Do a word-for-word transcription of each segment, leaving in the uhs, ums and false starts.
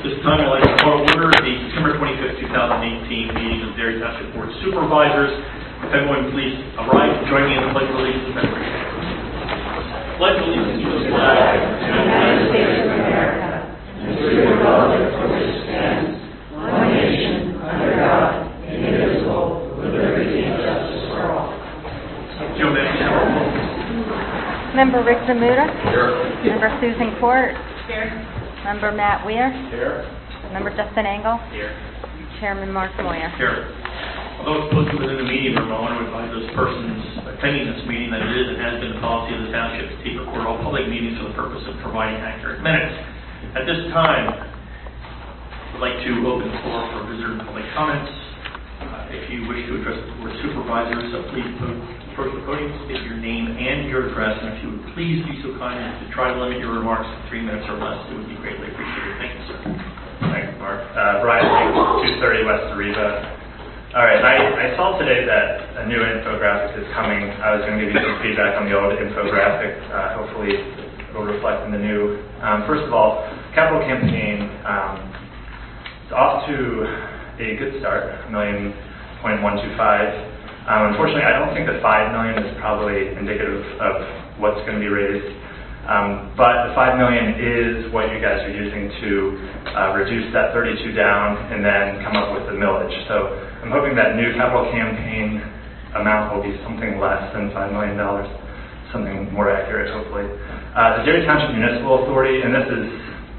This time I'd like to call to order the September twenty-fifth, two thousand eighteen meeting of the Dairy Township Board of Supervisors. If everyone please arise and join me in the Pledge of Allegiance. Pledge allegiance to the flag of the United States of America and to the republic for which it stands, one nation, under God, indivisible, with liberty and justice for all. Joe Member Rick Zamuda. Here. Member Susan Court. Here. Member Matt Weir. Here. Member Justin Engel. Here. Chairman Mark Moyer. Here. Although it's posted within the meeting room, I want to advise those persons attending this meeting that it is and has been the policy of the township to tape record all public meetings for the purpose of providing accurate minutes. At this time, I'd like to open the floor for visitor and public comments. Uh, if you wish to address the board supervisors, so please approach the podium, state your name and your address, and if you would please be so kind as to try to limit your remarks to three minutes or less, it would be greatly appreciated. Thank you, sir. Thanks, Mark. Uh, Brian, two thirty West Ariva. All right, I, I saw today that a new infographic is coming. I was going to give you some feedback on the old infographic. Uh, hopefully it will reflect in the new. Um, first of all, capital campaign um, is off to a good start, a million point one two five. Um, unfortunately, I don't think that five million is probably indicative of what's going to be raised. Um, but the five million is what you guys are using to uh, reduce that thirty-two down and then come up with the millage. So I'm hoping that new capital campaign amount will be something less than five million dollars, something more accurate, hopefully. Uh, the Dairy Township Municipal Authority, and this is,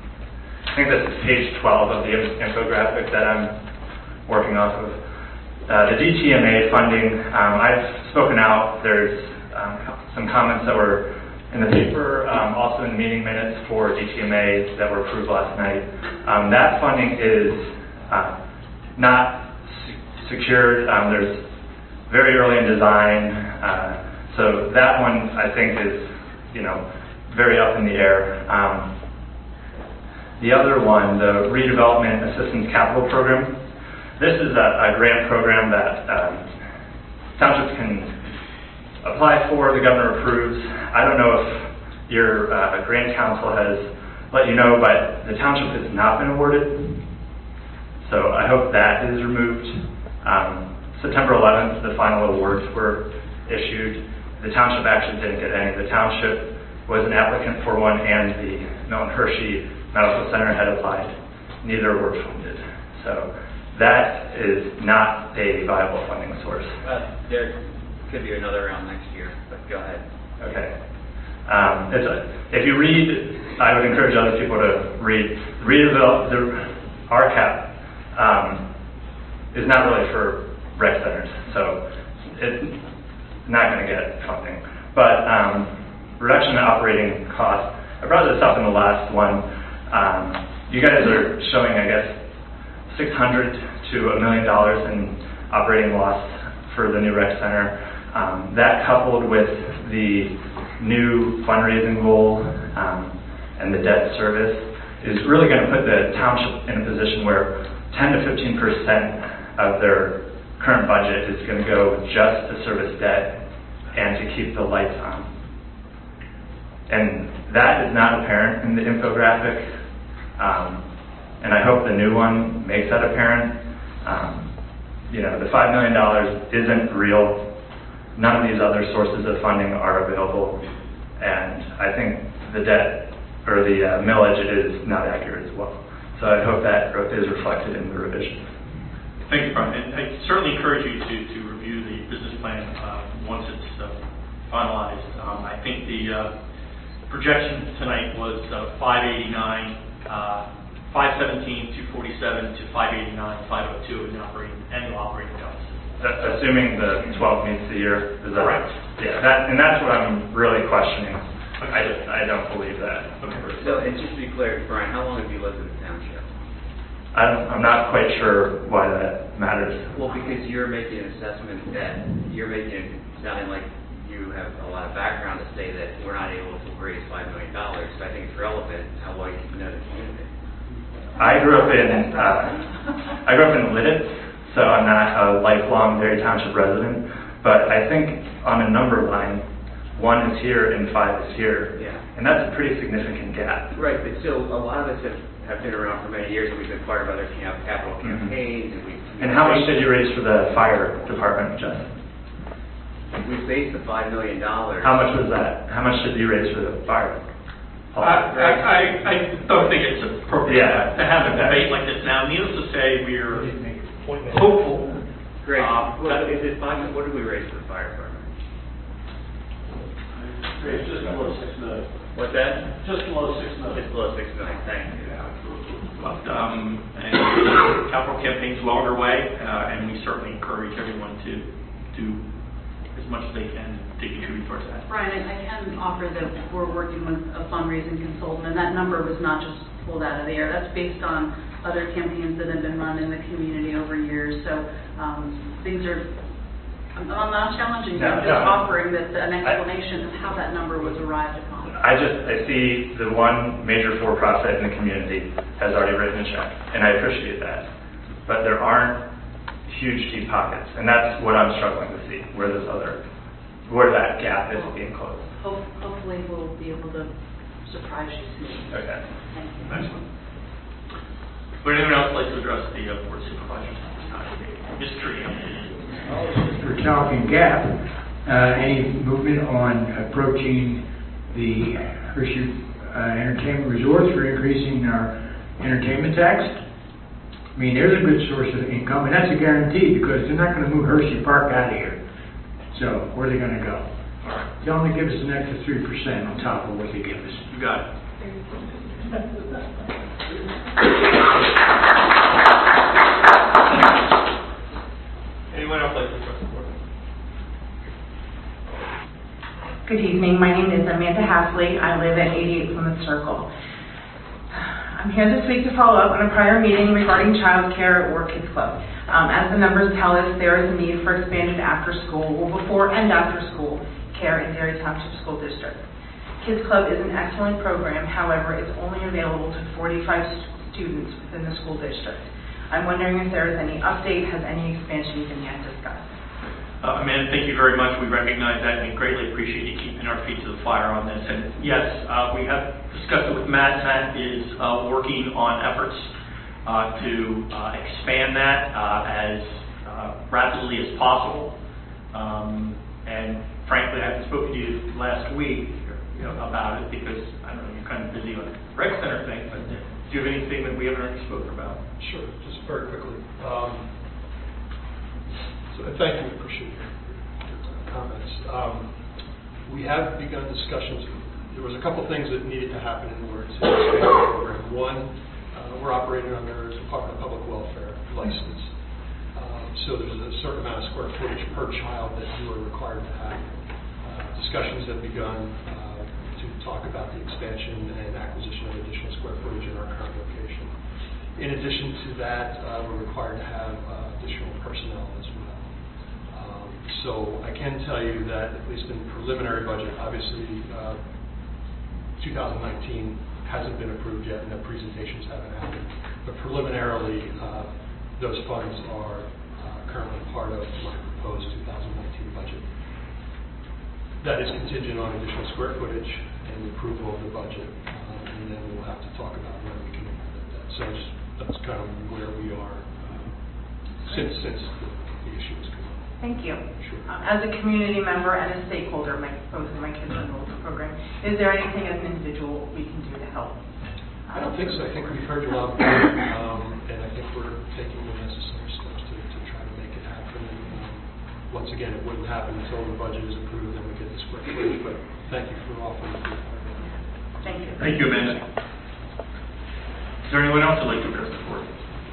I think this is page twelve of the infographic that I'm working off of. Uh, the D T M A funding, um, I've spoken out. There's um, some comments that were in the paper, um, also in the meeting minutes for D T M A that were approved last night. Um, that funding is uh, not se- secured. Um, there's very early in design, uh, so that one I think is, you know, very up in the air. Um, the other one, the Redevelopment Assistance Capital Program. This is a, a grant program that um, townships can apply for, the governor approves. I don't know if your uh, grant council has let you know, but the township has not been awarded. So I hope that is removed. Um, September eleventh, the final awards were issued. The township actually didn't get any. The township was an applicant for one, and the Milton Hershey Medical Center had applied. Neither were funded. So that is not a viable funding source. Uh, there could be another round next year, but go ahead. Okay. Um, it's a, if you read, I would encourage other people to read. Redevelop, the R C A P um, is not really for rec centers, so it's not going to get funding. But um, reduction in operating costs, I brought this up in the last one. Um, you guys are showing, I guess, six hundred to a million dollars in operating loss for the new rec center. Um, that coupled with the new fundraising goal um, and the debt service is really going to put the township in a position where ten to fifteen percent of their current budget is going to go just to service debt and to keep the lights on. And that is not apparent in the infographic. Um, And I hope the new one makes that apparent. Um, you know, the five million dollars isn't real. None of these other sources of funding are available. And I think the debt, or the uh, millage, is not accurate as well. So I hope that is reflected in the revision. Thank you, Brian. And I certainly encourage you to, to review the business plan uh, once it's uh, finalized. Um, I think the uh, projection tonight was uh, five eighty-nine. Uh, five seventeen, two forty-seven to five eighty-nine, five oh two in the operating, annual operating deficit. That, assuming the twelve meets the year, is that correct? Yeah, that, and that's what I'm really questioning. I, I don't believe that. Okay. So, and just to be clear, Brian, how long have you lived in the township? I don't, I'm not quite sure why that matters. Well, because you're making an assessment that you're making it sounding like you have a lot of background to say that we're not able to raise five million dollars. So I think it's relevant how well you know the community. I grew up in uh, I grew up in Lidditz, so I'm not a lifelong Dairy Township resident. But I think on a number line, one is here and five is here, yeah, and that's a pretty significant gap. Right, but so a lot of us have have been around for many years, and we've been part of other camp, capital campaigns, and we've... And how much did you raise for the fire department, Justin? We faced the five million dollars. How much was that? How much did you raise for the fire? I, I, I I don't think it's appropriate Yeah. to have a debate like this now. Needless to say, we're hopeful. Great. Um, What is it five, what did we raise for the fire department? It's just below six million. What's that? Just below six million. It's below six million, thank you. But, um, and capital campaign's well underway, uh, and we certainly encourage everyone to do as much as they can to contribute towards that. Brian, I I can offer that we're working with a fundraising consultant, and that number was not just pulled out of the air. That's based on other campaigns that have been run in the community over years. So um, things are, I'm I'm not challenging you, No, I'm just no. offering that an explanation of how that number was arrived upon. I just, I see the one major for-profit in the community has already written a check, and I appreciate that. But there aren't huge deep pockets, and that's what I'm struggling to see, where this other, where that gap is being closed. Ho- Hopefully we'll be able to surprise you soon. Okay. Thank you. Excellent. Would anyone else like to address the uh, board of supervisors at this time? Mister Trujillo. For talking gap, uh, any movement on approaching the Hershey uh, Entertainment Resorts for increasing our entertainment tax? I mean, there's a good source of income, and that's a guarantee because they're not going to move Hershey Park out of here. So where are they going to go? All right. Tell them to give us an extra three percent on top of what they give us. You got it. Anyone else like to address the board? Good evening. My name is Amanda Hasley. I live at eighty-eight Plymouth Circle. I'm here this week to follow up on a prior meeting regarding child care or Kids Club. Um, as the numbers tell us, there is a need for expanded after-school, or before and after-school care in Dairy Township School District. Kids Club is an excellent program. However, it's only available to forty-five students within the school district. I'm wondering if there is any update, has any expansion been yet discussed? Uh, Amanda, thank you very much. We recognize that and greatly appreciate you keeping our feet to the fire on this. And yes, uh, we have discussed it with Matt. Matt is uh, working on efforts uh, to uh, expand that uh, as uh, rapidly as possible. Um, and frankly, I haven't spoken to you last week you know, about it because, I don't know, you're kind of busy on the rec center thing, but do you have anything that we haven't already spoken about? Sure, just very quickly. Um, so thank you, appreciate your comments. Um, we have begun discussions. There was a couple things that needed to happen in order to expand the program. One, uh, we're operating under a Department of Public Welfare license. Um, so there's a certain amount of square footage per child that you are required to have. Uh, discussions have begun uh, to talk about the expansion and acquisition of additional square footage in our current location. In addition to that, uh, we're required to have uh, additional personnel as well. Um, so I can tell you that, at least in preliminary budget, obviously uh, two thousand nineteen hasn't been approved yet and the presentations haven't happened. But preliminarily, uh, those funds are uh, currently part of my proposed two thousand nineteen budget. That is contingent on additional square footage and the approval of the budget, uh, and then we'll have to talk about when we can implement that. So just, that's kind of where we are uh, since since the, the issue has come up. Thank you. Sure. Um, as a community member and a stakeholder, my, both of my kids are enrolled in the program, is there anything as an individual we can do to help? I don't think so. I think we've heard you loud and clear, um, and I think we're taking the necessary steps to, to try to make it happen. And, um, once again, it wouldn't happen until the budget is approved and we get the square footage, but thank you for offering to be part of that. Thank you. Thank you, Amanda. Is there anyone else who'd like to address the board?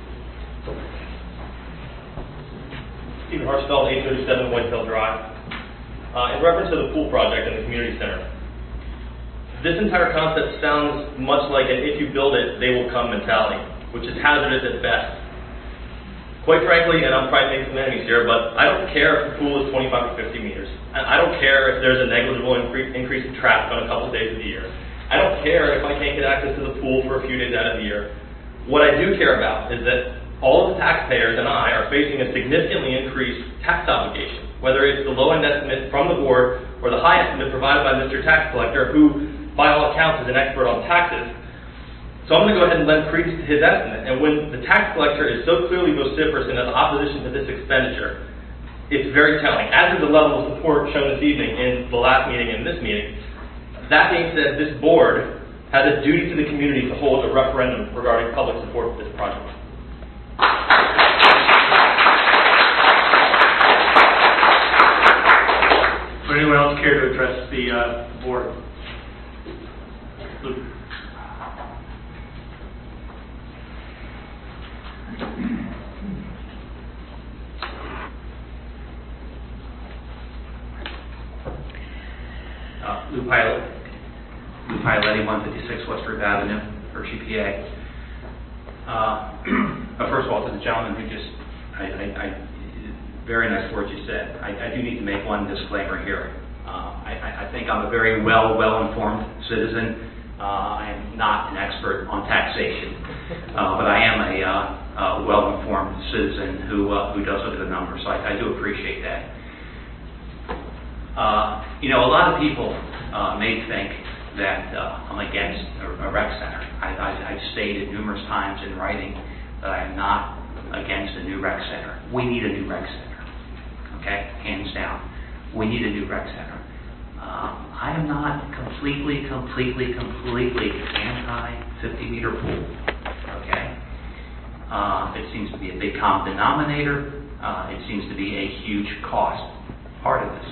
Stephen Harsfeld, eight thirty-seven Whitetail Drive. Uh, in reference to the pool project in the community center, this entire concept sounds much like an if you build it, they will come mentality, which is hazardous at best. Quite frankly, and I'm probably making some enemies here, but I don't care if the pool is twenty-five or fifty meters. I don't care if there's a negligible increase, increase in traffic on a couple of days of the year. I don't care if I can't get access to the pool for a few days out of the year. What I do care about is that all of the taxpayers and I are facing a significantly increased tax obligation, whether it's the low-end estimate from the board or the high estimate provided by Mister Tax Collector, who, by all accounts, is an expert on taxes. So I'm going to go ahead and lend credence to his estimate. And when the tax collector is so clearly vociferous in opposition to this expenditure, it's very telling, as is the level of support shown this evening in the last meeting and this meeting. That being said, this board has a duty to the community to hold a referendum regarding public support for this project. Would anyone else care to address the uh, board? Luke. Uh, Lou Pilot, Lou Pilotti, one fifty-six West River Avenue, Hershey, P A. Uh, first of all, to the gentleman who just, I, I, I, very nice words you said. I, I do need to make one disclaimer here. Uh, I, I think I'm a very well, well-informed citizen. Uh, I am not an expert on taxation, uh, but I am a uh, uh, well-informed citizen who uh, who does look at the numbers. So I, I do appreciate that. Uh, you know, a lot of people uh, may think that uh, I'm against a, a rec center. I, I, I've stated numerous times in writing that I am not against a new rec center. We need a new rec center, okay? Hands down. We need a new rec center. Um, I am not completely, completely, completely anti fifty meter pool, okay? Uh, it seems to be a big common denominator. Uh, it seems to be a huge cost part of this.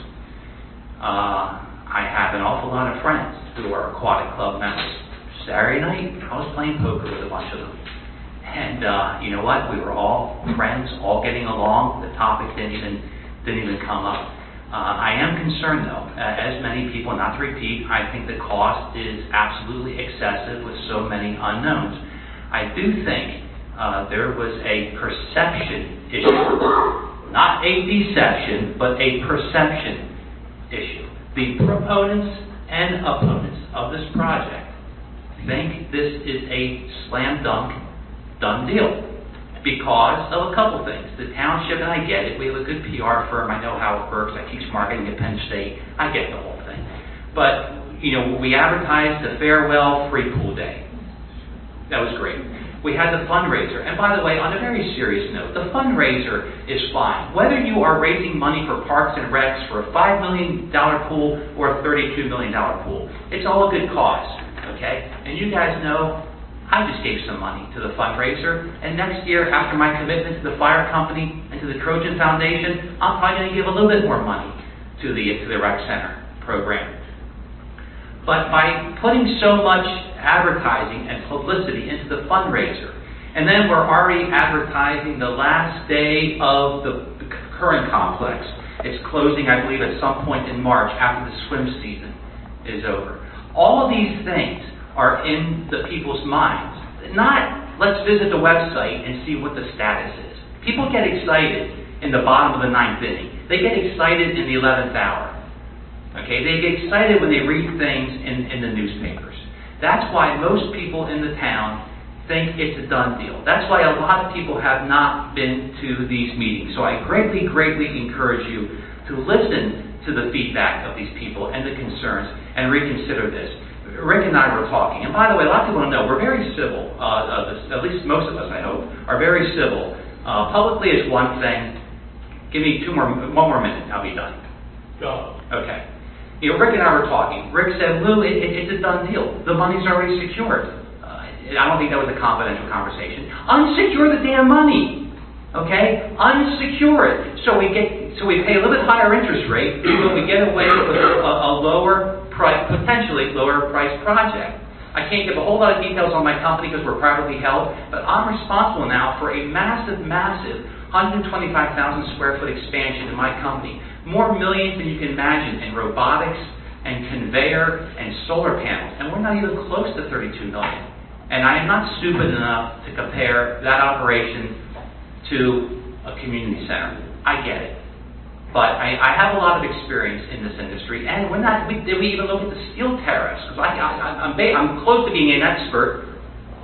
Uh, I have an awful lot of friends who are aquatic club members. Saturday night, I was playing poker with a bunch of them. And uh, you know what? We were all friends, all getting along. The topic didn't even, didn't even come up. Uh, I am concerned, though, uh, as many people, not to repeat, I think the cost is absolutely excessive with so many unknowns. I do think uh, there was a perception issue, not a deception, but a perception issue. The proponents and opponents of this project think this is a slam dunk, done deal because of a couple things. The township, and I get it, we have a good P R firm, I know how it works, I teach marketing at Penn State, I get the whole thing. But, you know, we advertised the farewell free pool day. That was great. We had the fundraiser. And by the way, on a very serious note, the fundraiser is fine. Whether you are raising money for Parks and Recs for a five million dollars pool or a thirty-two million dollars pool, it's all a good cause, okay? And you guys know, I just gave some money to the fundraiser, and next year, after my commitment to the fire company and to the Trojan Foundation, I'm probably going to give a little bit more money to the, to the rec center program. But by putting so much advertising and publicity into the fundraiser, and then we're already advertising the last day of the current complex. It's closing, I believe, at some point in March after the swim season is over. All of these things are in the people's minds. Not, let's visit the website and see what the status is. People get excited in the bottom of the ninth inning. They get excited in the eleventh hour. Okay, they get excited when they read things in, in the newspapers. That's why most people in the town think it's a done deal. That's why a lot of people have not been to these meetings. So I greatly, greatly encourage you to listen to the feedback of these people and the concerns and reconsider this. Rick and I were talking, and by the way, a lot of people don't know, we're very civil, uh, uh, at least most of us, I hope, are very civil. Uh, publicly is one thing. Give me two more, one more minute, I'll be done. Go. Okay. You know, Rick and I were talking. Rick said, Lou, it, it, it's a done deal. The money's already secured. Uh, I don't think that was a confidential conversation. Unsecure the damn money. Okay? Unsecure it. So we get, so we pay a little bit higher interest rate, but we get away with a, a lower price, potentially lower price project. I can't give a whole lot of details on my company because we're privately held, but I'm responsible now for a massive, massive one hundred twenty-five thousand square foot expansion in my company. More millions than you can imagine in robotics and conveyor and solar panels. And we're not even close to thirty-two million. And I am not stupid enough to compare that operation to a community center. I get it. But I, I have a lot of experience in this industry, and we're not, we, did we even look at the steel tariffs? Because I, I, I'm, I'm close to being an expert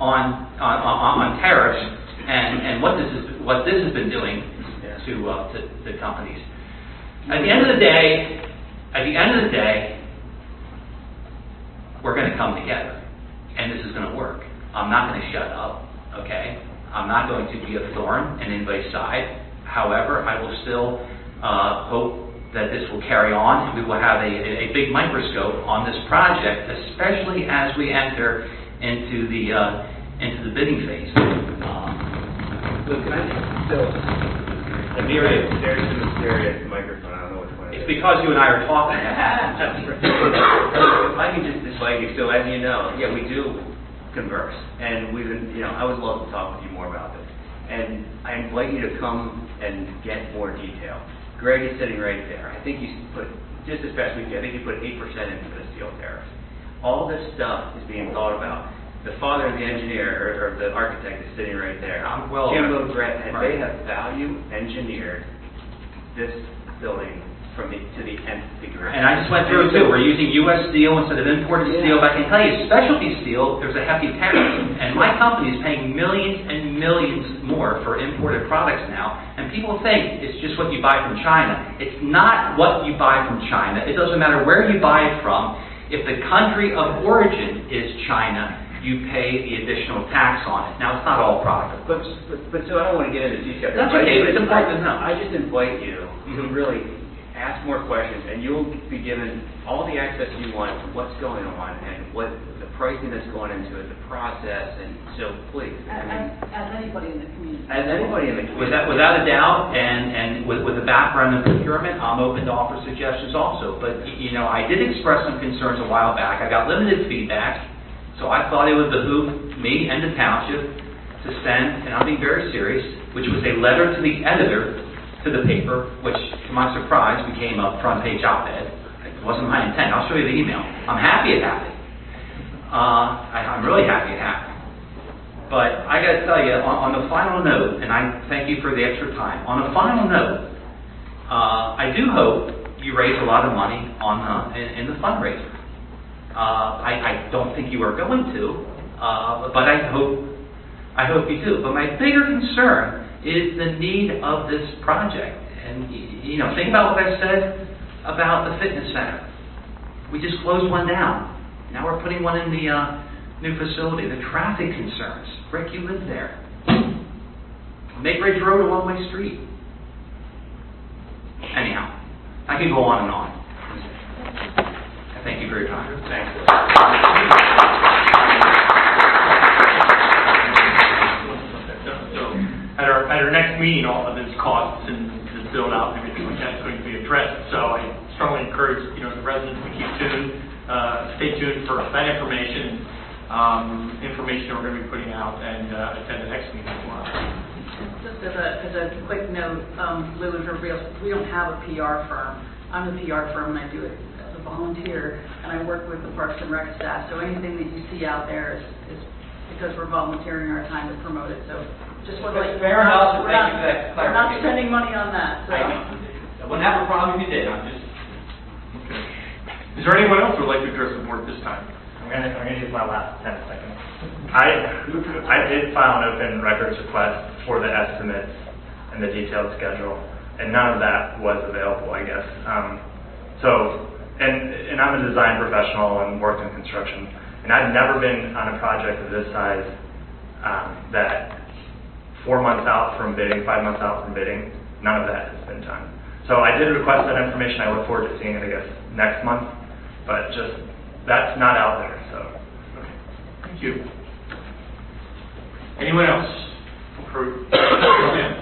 on on, on, on tariffs and, and what this is what this has been doing to uh, to, to companies. At the end of the day, at the end of the day, we're going to come together, and this is going to work. I'm not going to shut up, okay? I'm not going to be a thorn in anybody's side. However, I will still uh, hope that this will carry on, and we will have a, a big microscope on this project, especially as we enter into the uh, into the bidding phase. Um, So can I, so, Amira, there's a mysterious microphone, I don't know which one it is. it's because you and I are talking. If I can just invite you, so as you know, yeah, we do converse, and we've been, you know, I would love to talk with you more about this. And I invite you to come and get more detail. Greg is sitting right there. I think you put, just this past week, I think you put eight percent into the steel tariffs. All this stuff is being thought about. The father of the engineer, or, or the architect is sitting right there. I'm well Jim aware. O'Brien, and Right. they have value engineered this building from the, to the nth degree. And I just went through it too. We're using U S steel instead of imported Yeah. steel. But I can tell you, specialty steel, there's a hefty tariff. And my company is paying millions and millions more for imported products now. And people think it's just what you buy from China. It's not what you buy from China. It doesn't matter where you buy it from. If the country of origin is China, you pay the additional tax on it. Now, it's not all product. But, but, but so I don't want to get into detail. That's But okay, I- it's important to know. I just invite you to Mhm. really ask more questions, and you'll be given all the access you want to what's going on and what the pricing that's going into it, the process, and so please. I mean, As, as anybody in the community. as anybody in the community. Without, without a doubt, and, and with, with a background in procurement, I'm open to offer suggestions also. But, y- you know, I did express some concerns a while back. I got limited feedback, so I thought it would behoove me and the township to send, and I'm being very serious, which was a letter to the editor to the paper, which, to my surprise, became a front-page op-ed. It wasn't my intent. I'll show you the email. I'm happy it happened. Uh, I, I'm really happy it happened. But I got to tell you, on, on the final note, and I thank you for the extra time. On the final note, uh, I do hope you raise a lot of money on uh, in, in the fundraiser. Uh, I, I don't think you are going to, uh, but I hope I hope you do. But my bigger concern is the need of this project. And y- you know, think about what I said about the fitness center. We just closed one down. Now we're putting one in the uh, new facility. The traffic concerns. Rick, you live there. Make Ridge Road a one-way street. Anyhow, I can go on and on. I thank you for your time. Thanks. So, at our, at our next meeting, all of its costs and the build out and everything like that is going to be addressed. So I strongly encourage, you know, the residents to keep tuned, uh, stay tuned for that information, um, information we're going to be putting out, and uh, attend the next meeting as well. Just as a, as a quick note, um, Lou and her real, we don't have a P R firm. I'm the P R firm and I do it as a volunteer, and I work with the Parks and Rec staff. So anything that you see out there is, is because we're volunteering our time to promote it. So just want to let you Fair know, enough. we're Thank not, you for that we're not clarification. spending money on that. So. I wouldn't have a problem if you did. I'm just. Is there anyone else who would like to address the board at this time? I'm gonna, I'm gonna use my last ten seconds. I, I did file an open records request for the estimates and the detailed schedule, and none of that was available, I guess. Um, so, and, and I'm a design professional and worked in construction, and I've never been on a project of this size um, that four months out from bidding, five months out from bidding, none of that has been done. So I did request that information. I look forward to seeing it, I guess, next month, but just, that's not out there, so. Okay. Thank you. Anyone else? For, come in.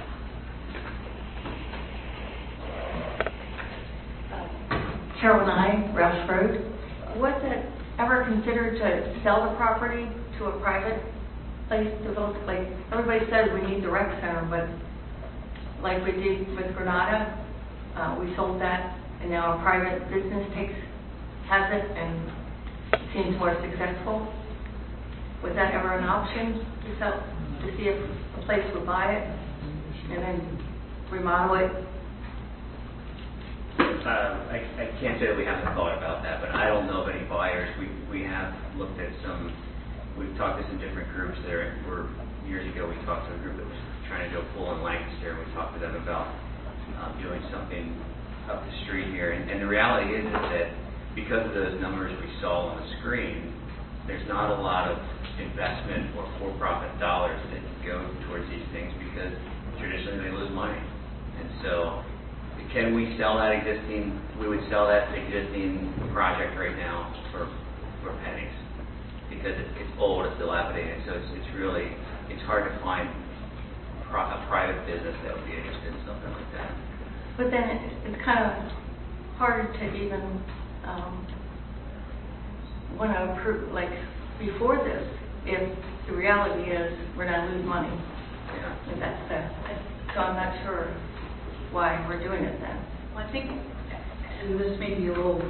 Carolyn I, Roush Road. Was it ever considered to sell the property to a private place to build? Like, everybody says we need the rec center, but like we did with Granada, uh, we sold that, and now a private business takes, has it, and seems more successful. Was that ever an option to sell, to see if a place would buy it and then remodel it? Uh, I, I can't say that we haven't thought about that, but I don't know of any buyers. We we have looked at some, we've talked to some different groups there. We're, years ago, we talked to a group that was trying to go full in Lancaster, and we talked to them about um, doing something up the street here. And, and the reality is, is that because of those numbers we saw on the screen, there's not a lot of investment or for-profit dollars that go towards these things because traditionally they lose money. And so, can we sell that existing, we would sell that existing project right now for, for pennies because it, it's old, it's dilapidated, so it's, it's really, it's hard to find pro, a private business that would be interested in something like that. But then it, it's kind of hard to even um, want to approve, like, before this, if the reality is we're going to lose money. Yeah. And that's the, so I'm not sure why we're doing it then. Well, I think, and this may be a little,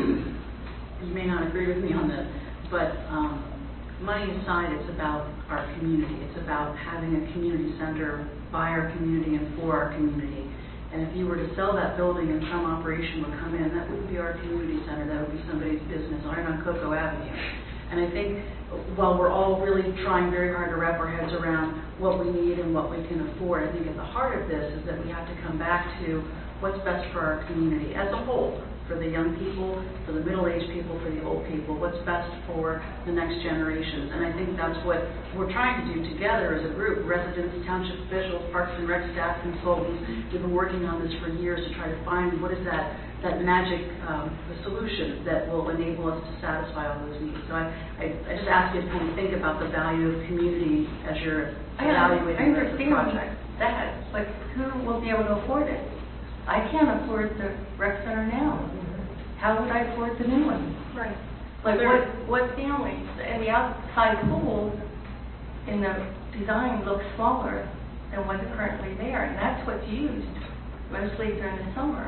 you may not agree with me on this, but um, money aside, it's about our community. It's about having a community center by our community and for our community. And if you were to sell that building and some operation would come in, that wouldn't be our community center, that would be somebody's business, right on Cocoa Avenue. And I think while we're all really trying very hard to wrap our heads around what we need and what we can afford, I think at the heart of this is that we have to come back to what's best for our community as a whole, for the young people, for the middle-aged people, for the old people, what's best for the next generations. And I think that's what we're trying to do together as a group, residents, township officials, Parks and Rec staff, consultants. We've been working on this for years to try to find what is that that magic um, the solution that will enable us to satisfy all those needs. So I, I, I just ask you to kind of think about the value of community as you're I evaluating the understand project. that, but who will be able to afford it? I can't afford the rec center now. How would I afford the new one? Right. Like There- what, what families, and the outside pool in the design looks smaller than what's currently there, and that's what's used mostly during the summer.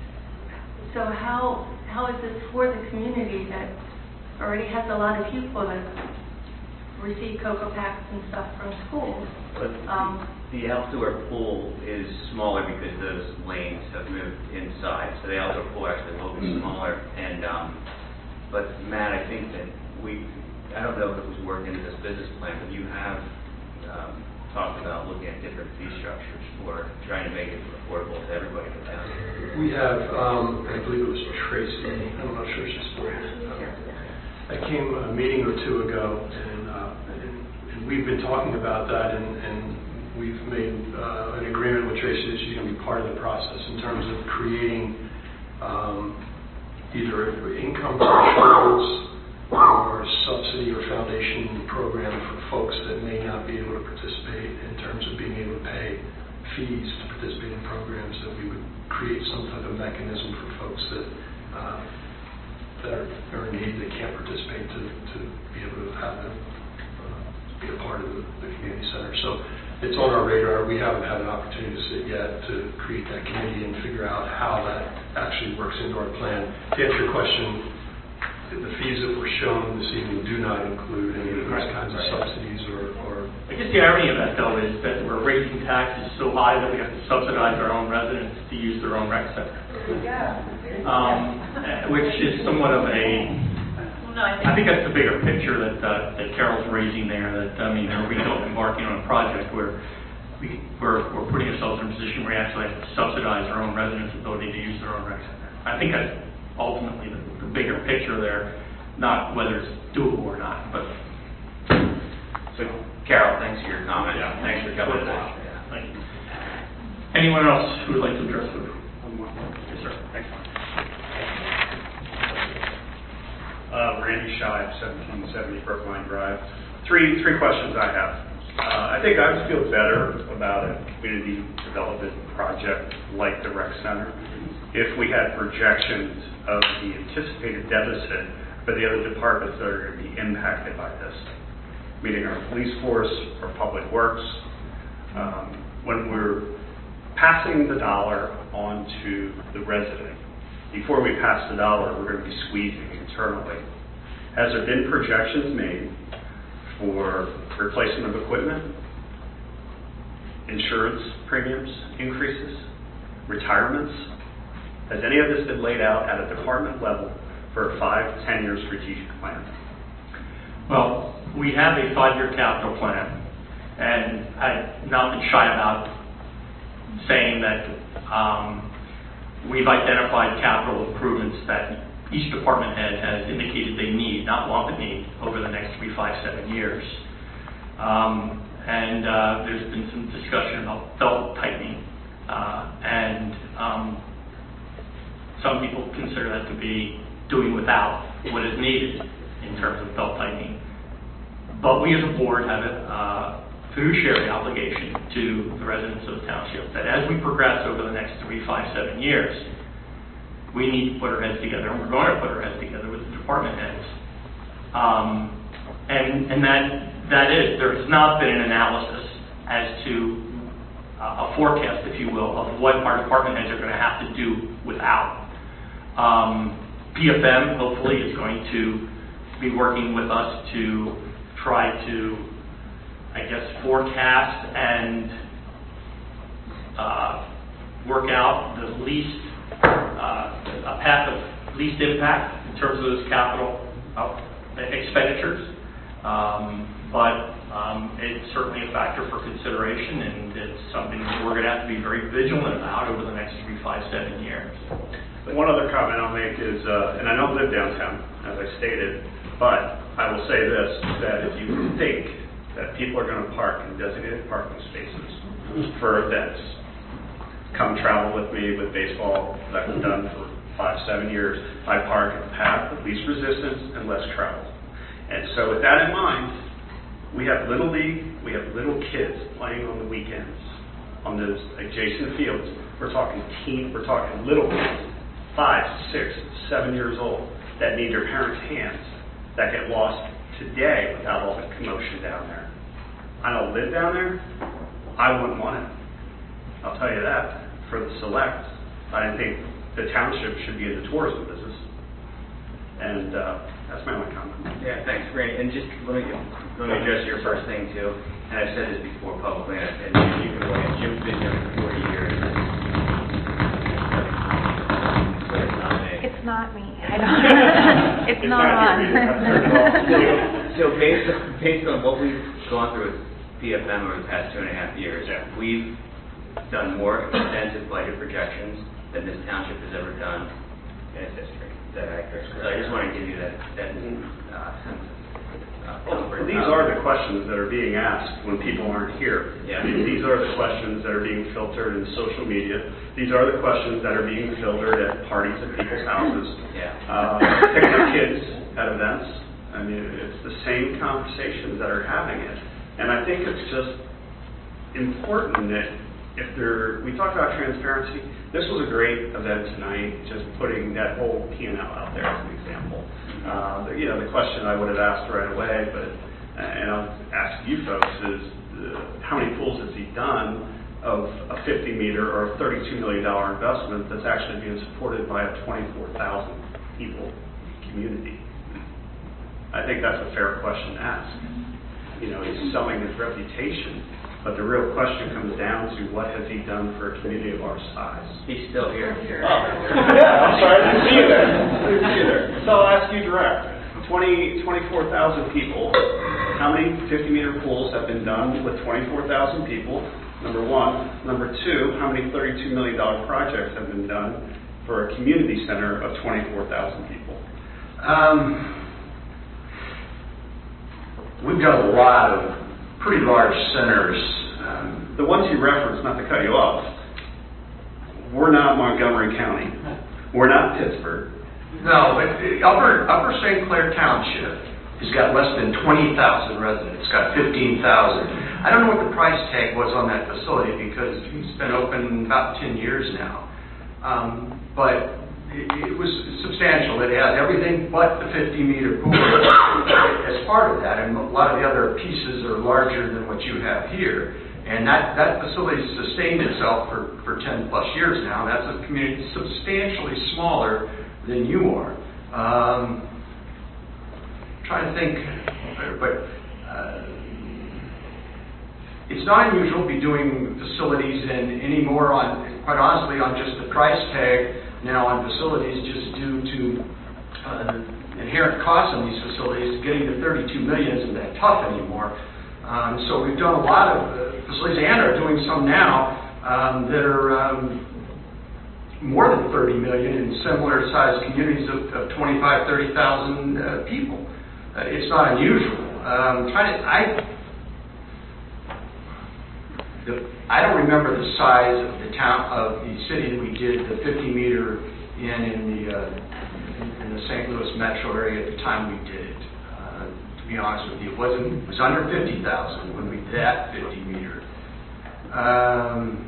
So how, how is this for the community that already has a lot of people that receive cocoa packs and stuff from schools? But Um, the outdoor pool is smaller because those lanes have moved inside, so the outdoor pool actually will be smaller. And um, but Matt, I think that we, I don't know if it was worked into this business plan, but you have um, talked about looking at different fee structures for trying to make it affordable to everybody in town. We have, um, I believe it was Tracy, I'm not sure she's still here. Uh, I came a meeting or two ago, and, uh, and, and we've been talking about that, and, and we've made uh, an agreement with Tracy that she's going to be part of the process in terms of creating um, either income thresholds or subsidy or foundation program for folks that may not be able to participate in terms of being able to pay fees to participate in programs, that we would create some type of mechanism for folks that uh, that are, are in need, that can't participate, to, to be able to have them uh, be a part of the, the community center. So it's on our radar. We haven't had an opportunity to sit yet to create that committee and figure out how that actually works into our plan. To answer your question, the fees that were shown this evening do not include any of those kinds of subsidies or, or I guess the irony of that, though, is that we're raising taxes so high that we have to subsidize our own residents to use their own rec center. Um, which is somewhat of a, Well, no, I think, I think that's the bigger picture that, uh, that Carol's raising there, that, I mean, are we embarking on a project where we, we're, we're putting ourselves in a position where we actually have to subsidize our own residents' ability to use their own rec center. I think that's ultimately the, the bigger picture there, not whether it's doable or not, but. So, Carol, thanks for your comment. Yeah. Thanks for coming today. Thank you. Anyone else who would like to address the? Yes, sir. Thanks. Uh, Randy Shive, seventeen seventy Brookline Drive. Three three questions I have. Uh, I think I would feel better about a community development project like the rec center if we had projections of the anticipated deficit for the other departments that are going to be impacted by this, meaning our police force, our public works. Um, when we're passing the dollar on to the resident, before we pass the dollar, we're going to be squeezing internally. Has there been projections made for replacement of equipment, insurance premiums increases, retirements? Has any of this been laid out at a department level for a five, ten-year strategic plan? Well, we have a five-year capital plan, and I've not been shy about saying that um, we've identified capital improvements that each department head has indicated they need, not want but need, over the next three, five, seven years. Um, and uh, there's been some discussion about belt tightening, uh, and um, some people consider that to be doing without what is needed in terms of belt tightening. But we as a board have a uh, fiduciary obligation to the residents of the township that as we progress over the next three, five, seven years, we need to put our heads together, and we're going to put our heads together with the department heads. Um, and and that that is, there has not been an analysis as to uh, a forecast, if you will, of what our department heads are going to have to do without. Um, P F M, hopefully, is going to be working with us to try to, I guess, forecast and uh, work out the least, uh, a path of least impact in terms of those capital uh, expenditures. Um, but um, it's certainly a factor for consideration, and it's something that we're going to have to be very vigilant about over the next three, five, seven years. One other comment I'll make is, uh, and I don't live downtown, as I stated, but I will say this, that if you think that people are going to park in designated parking spaces for events, come travel with me with baseball that I've done for five, seven years. I park in a path of least resistance and less travel. And so with that in mind, we have Little League, we have little kids playing on the weekends on those adjacent fields. We're talking teen, we're talking little kids, five, six, seven years old, that need their parents' hands, that get lost today without all the commotion down there. I don't live down there. I wouldn't want it. I'll tell you that. For the select, I didn't think the township should be in the tourism business. And uh, that's my only comment. Yeah, thanks, Randy. And just let me, let me address your first thing, too. And I've said this before publicly, and you can go ahead. Jim's been here for forty years. But it's not me. It's not me. I don't. It's, It's not, not on. so, so based on, based on what we've gone through with P F M over the past two and a half years, Yeah. we've done more extensive budget projections than this township has ever done in its history. Is that accurate? So I just want to give you that, that uh, sense of uh, comfort. Well, these are the questions that are being asked when people aren't here. Yeah. These are the questions that are being filtered in social media. These are the questions that are being filtered at parties at people's houses. Yeah. Uh, picking up kids at events. I mean, it's the same conversations that are having it. And I think it's just important that if there, we talk about transparency. This was a great event tonight, just putting that whole P and L out there as an example. Uh, the, you know, the question I would have asked right away, but and I'll ask you folks is uh, how many pools has he done of a fifty meter or a thirty-two million dollars investment that's actually being supported by a twenty-four thousand people community? I think that's a fair question to ask. You know, he's selling his reputation. But the real question comes down to what has he done for a community of our size? He's still here. Oh. Yeah, I'm sorry, I didn't see you there. I didn't see you there. So I'll ask you direct. twenty, twenty-four thousand people. How many fifty meter pools have been done with twenty-four thousand people? Number one. Number two, how many thirty-two million dollars projects have been done for a community center of twenty-four thousand people? Um, we've got a lot of pretty large centers. Um, the ones you referenced, not to cut you off, we're not Montgomery County. We're not Pittsburgh. No, but Upper, Upper Saint Clair Township has got less than twenty thousand residents. It's got fifteen thousand. I don't know what the price tag was on that facility because it's been open about ten years now. Um, but it, it was substantial. It has everything but the fifty meter pool as part of that, and a lot of the other pieces are larger than what you have here. And that, that facility has sustained itself for, for ten plus years now. That's a community substantially smaller than you are. Um, trying to think, but uh, it's not unusual to be doing facilities and any more on, quite honestly, on just the price tag now on facilities, just due to uh, inherent costs on these facilities. Getting to thirty-two million isn't that tough anymore. Um, so we've done a lot of uh, facilities and are doing some now um, that are um, more than thirty million in similar sized communities of, of twenty-five, thirty thousand uh, people. Uh, it's not unusual. Um, trying to, I, the, I don't remember the size of the town of the city that we did the fifty meter in in the uh, in the Saint Louis metro area at the time we did it. Uh, to be honest with you, it wasn't. It was under fifty thousand when we did that fifty meter. Um,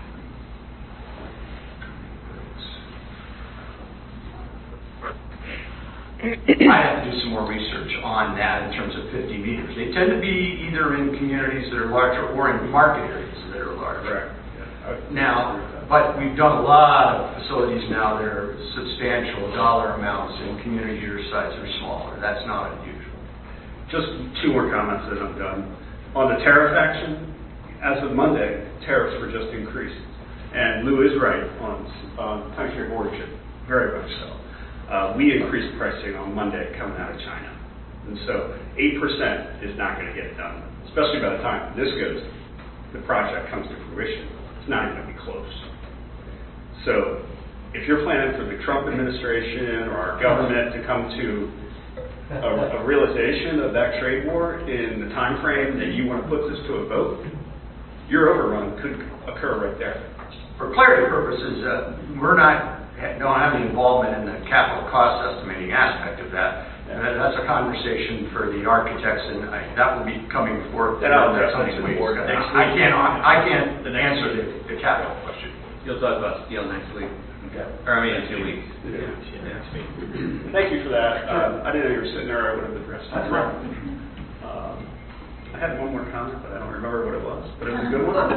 I have to do some more research on that in terms of fifty meters. They tend to be either in communities that are larger or in market areas that are larger. Correct. Now, but we've done a lot of facilities now that are substantial dollar amounts in communities your size are smaller. That's not unusual. Just two more comments and I'm done. On the tariff action, as of Monday, tariffs were just increased. And Lou is right on, on timeshare ownership, very much so. Uh, we increased pricing on Monday coming out of China. And so eight percent is not going to get done, especially by the time this goes, the project comes to fruition. It's not even going to be close. So if you're planning for the Trump administration or our government to come to a, a realization of that trade war in the time frame that you want to put this to a vote, your overrun could occur right there. For clarity purposes, uh, we're not don't have any involvement in the capital cost estimating aspect of that. And that's a conversation for the architects, and I, that will be coming forth in the next week. I can't I can't answer the, the capital question. You'll talk about steel next week. Okay. Or I mean, in two weeks. Yeah. Yeah. Thank you for that. Um, I didn't know you were sitting there. I would have addressed it. That's right. Um, I had one more comment, but I don't remember what it was. But it was a good one. It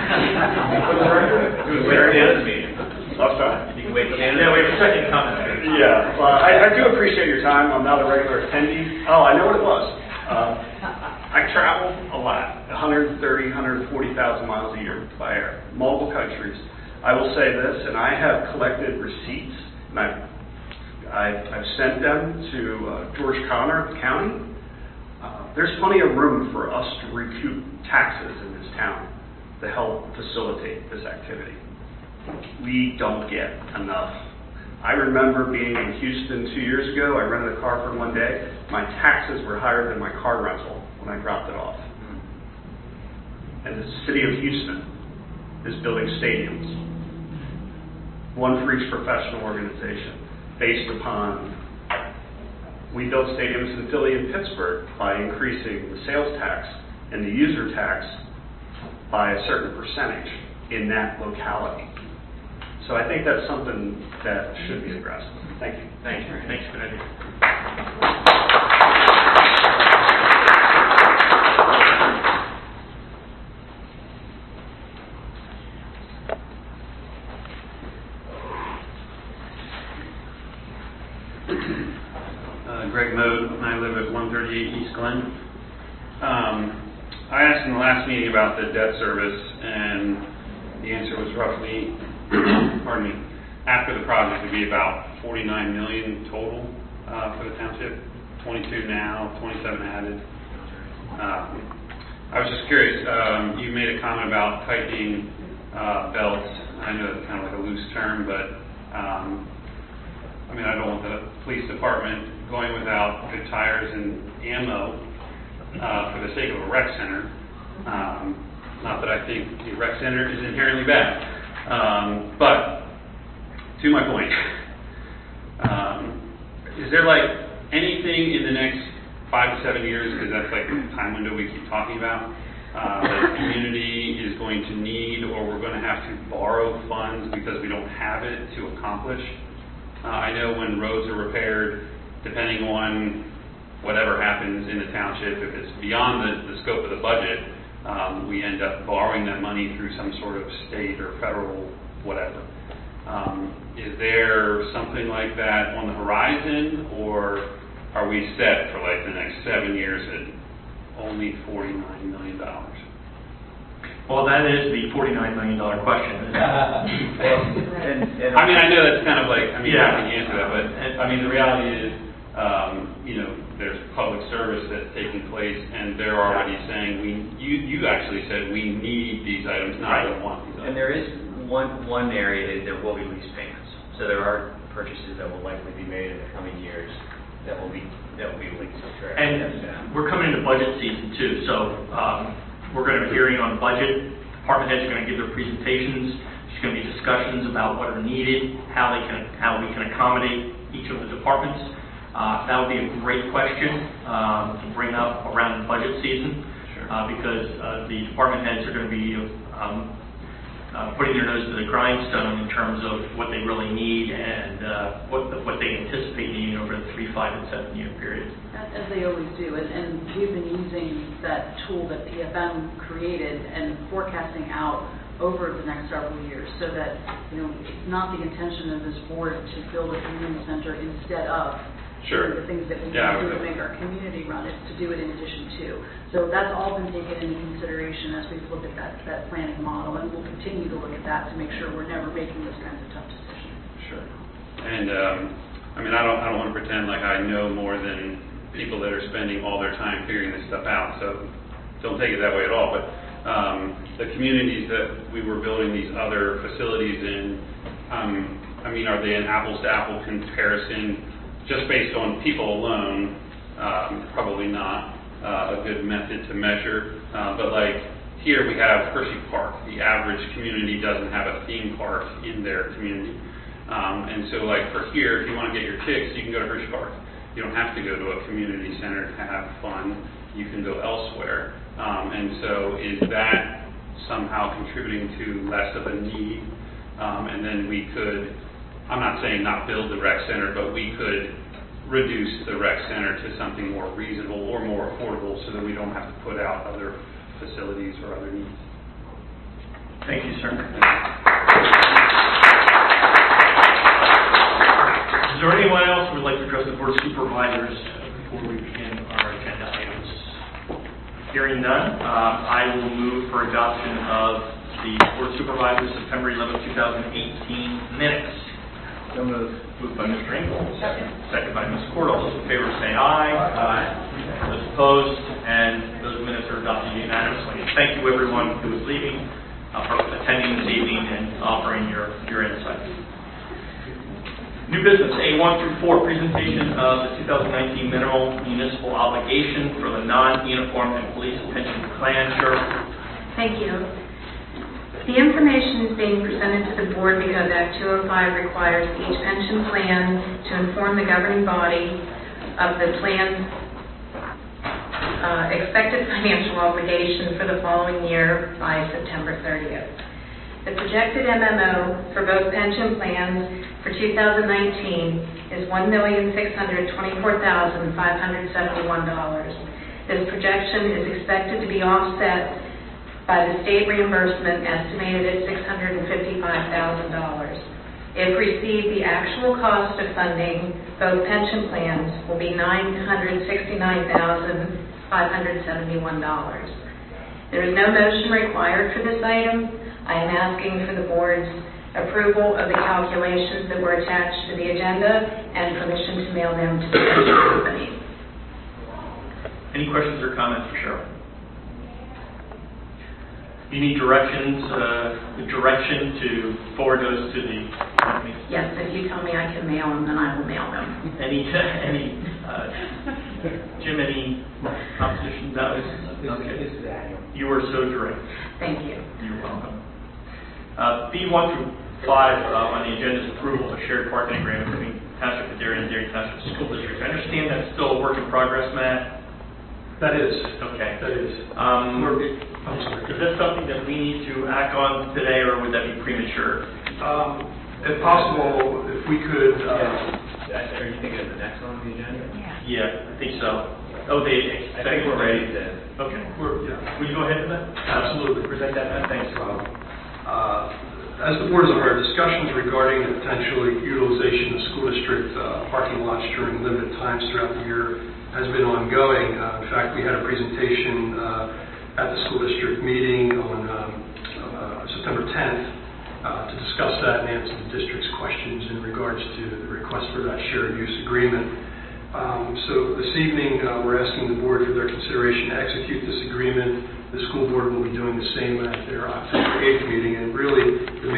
was very good. Last time. You can wait. Yeah, we have a second comment. Yeah. Well, I, I do appreciate your time. I'm not a regular attendee. Oh, I know what it was. Uh, I travel a lot, one hundred thirty, one hundred forty thousand miles a year by air, multiple countries. I will say this, and I have collected receipts, and I've, I've, I've sent them to uh, George Conner County. Uh, there's plenty of room for us to recoup taxes in this town to help facilitate this activity. We don't get enough. I remember being in Houston two years ago. I rented a car for one day. My taxes were higher than my car rental when I dropped it off. And the city of Houston is building stadiums, one for each professional organization, based upon, we built stadiums in Philly and Pittsburgh by increasing the sales tax and the user tax by a certain percentage in that locality. So I think that's something that should be addressed. Thank you. Thank you. Thanks for that. Uh, Greg Mode, and I live at one thirty-eight East Glen. Um, I asked in the last meeting about the debt service, and the answer was roughly, pardon me, after the project would be about forty-nine million total uh, for the township, twenty-two now, twenty-seven added. Um, I was just curious, um, you made a comment about tightening uh, belts. I know it's kind of like a loose term, but um, I mean, I don't want the police department going without good tires and ammo uh, for the sake of a rec center. Um, not that I think the rec center is inherently bad, um, but to my point, um, is there like anything in the next five to seven years, because that's like the time window we keep talking about, uh, that the community is going to need, or we're going to have to borrow funds because we don't have it to accomplish? Uh, I know when roads are repaired, depending on whatever happens in the township, if it's beyond the, the scope of the budget, um, we end up borrowing that money through some sort of state or federal whatever. Um, is there something like that on the horizon, or are we set for like the next seven years at only forty-nine million dollars? Well, that is the forty-nine million dollars question. and, and I mean, I know that's kind of like, I mean, Yeah. I can answer that, but I mean, the reality is, um, you know, there's public service that's taking place, and they're already saying, we, you, you actually said we need these items, not Right. we want these items. And there is one, one area is there will be lease payments. So there are purchases that will likely be made in the coming years that will be, that will be leased. And we're coming into budget season too, so um, we're going to be hearing on budget. Department heads are going to give their presentations. There's going to be discussions about what are needed, how they can, how we can accommodate each of the departments. Uh, that would be a great question um, to bring up around budget season, sure. uh, because uh, the department heads are going to be um, uh, putting their nose to the grindstone in terms of what they really need and uh, what the, what they anticipate needing over the three, five, and seven year period. As they always do, and, and we've been using that tool that P F M created and forecasting out over the next several years, so that, you know, it's not the intention of this board to build a community center instead of Sure. the things that we Yeah, need to make our community run. It's to do it in addition to. So that's all been taken into consideration as we've looked at that, that planning model, and we'll continue to look at that to make sure we're never making those kinds of tough decisions. Sure. And um, I mean, I don't, I don't want to pretend like I know more than people that are spending all their time figuring this stuff out. So don't take it that way at all. But um, the communities that we were building these other facilities in, um, I mean, are they an apples to apple comparison? Just based on people alone, um, probably not uh, a good method to measure. Uh, but like here we have Hershey Park. The average community doesn't have a theme park in their community. Um, and so like for here, if you want to get your kicks, you can go to Hershey Park. You don't have to go to a community center to have fun. You can go elsewhere. Um, and so is that somehow contributing to less of a need? Um, and then we could, I'm not saying not build the rec center, but we could reduce the rec center to something more reasonable or more affordable so that we don't have to put out other facilities or other needs. Thank you, sir. Is there anyone else who would like to address the Board of Supervisors before we begin our agenda items? Hearing none, uh, I will move for adoption of the Board of Supervisors September eleventh, two thousand eighteen minutes. So moved. Moved by Mister Engel. Second. Second by Miz Court. All those in favor say aye. Aye. Those opposed, and those minutes are adopted unanimously. Thank you, everyone who is leaving, uh, for attending this evening and offering your, your insights. New business, A one through four, presentation of the two thousand nineteen minimal municipal obligation for the non-uniform and police pension plan. Sure. Thank you. The information is being presented to the board because Act two oh five requires each pension plan to inform the governing body of the plan's uh, expected financial obligation for the following year by September thirtieth. The projected M M O for both pension plans for two thousand nineteen is one million six hundred twenty-four thousand five hundred seventy-one dollars. This projection is expected to be offset by the state reimbursement estimated at six hundred fifty-five thousand dollars. If received, the actual cost of funding both pension plans will be nine hundred sixty-nine thousand five hundred seventy-one dollars. There is no motion required for this item. I am asking for the board's approval of the calculations that were attached to the agenda and permission to mail them to the pension company. Any questions or comments for Cheryl? You need directions, uh, the direction to forward those to the company? Yes, if you tell me I can mail them, then I will mail them. Any, any, uh, Jim, any opposition? No, okay. You were so direct. Thank you. You're welcome. Uh, B one through five uh, on the agenda is approval of a shared parking agreement between Township of Darien and Darien Township School District. I understand that's still a work in progress, Matt? That is. Okay. That is. Um, I'm sorry. Is that something that we need to act on today, or would that be premature? Um, if possible, if we could. Uh, yeah. Are you thinking of the next one on the agenda? Yeah. Yeah, I think so. Oh, they. I think we're ready to. Okay. We're, yeah. Will you go ahead with that? Absolutely. Present that, Matt. Thanks, Rob. Uh, as the board is aware, discussions regarding the potential utilization of school district uh, parking lots during limited times throughout the year has been ongoing. Uh, in fact, we had a presentation uh, at the school district meeting on um, uh, September tenth uh, to discuss that and answer the district's questions in regards to the request for that shared use agreement. Um, so this evening, uh, we're asking the board for their consideration to execute this agreement. The school board will be doing the same at their October eighth meeting, and really the main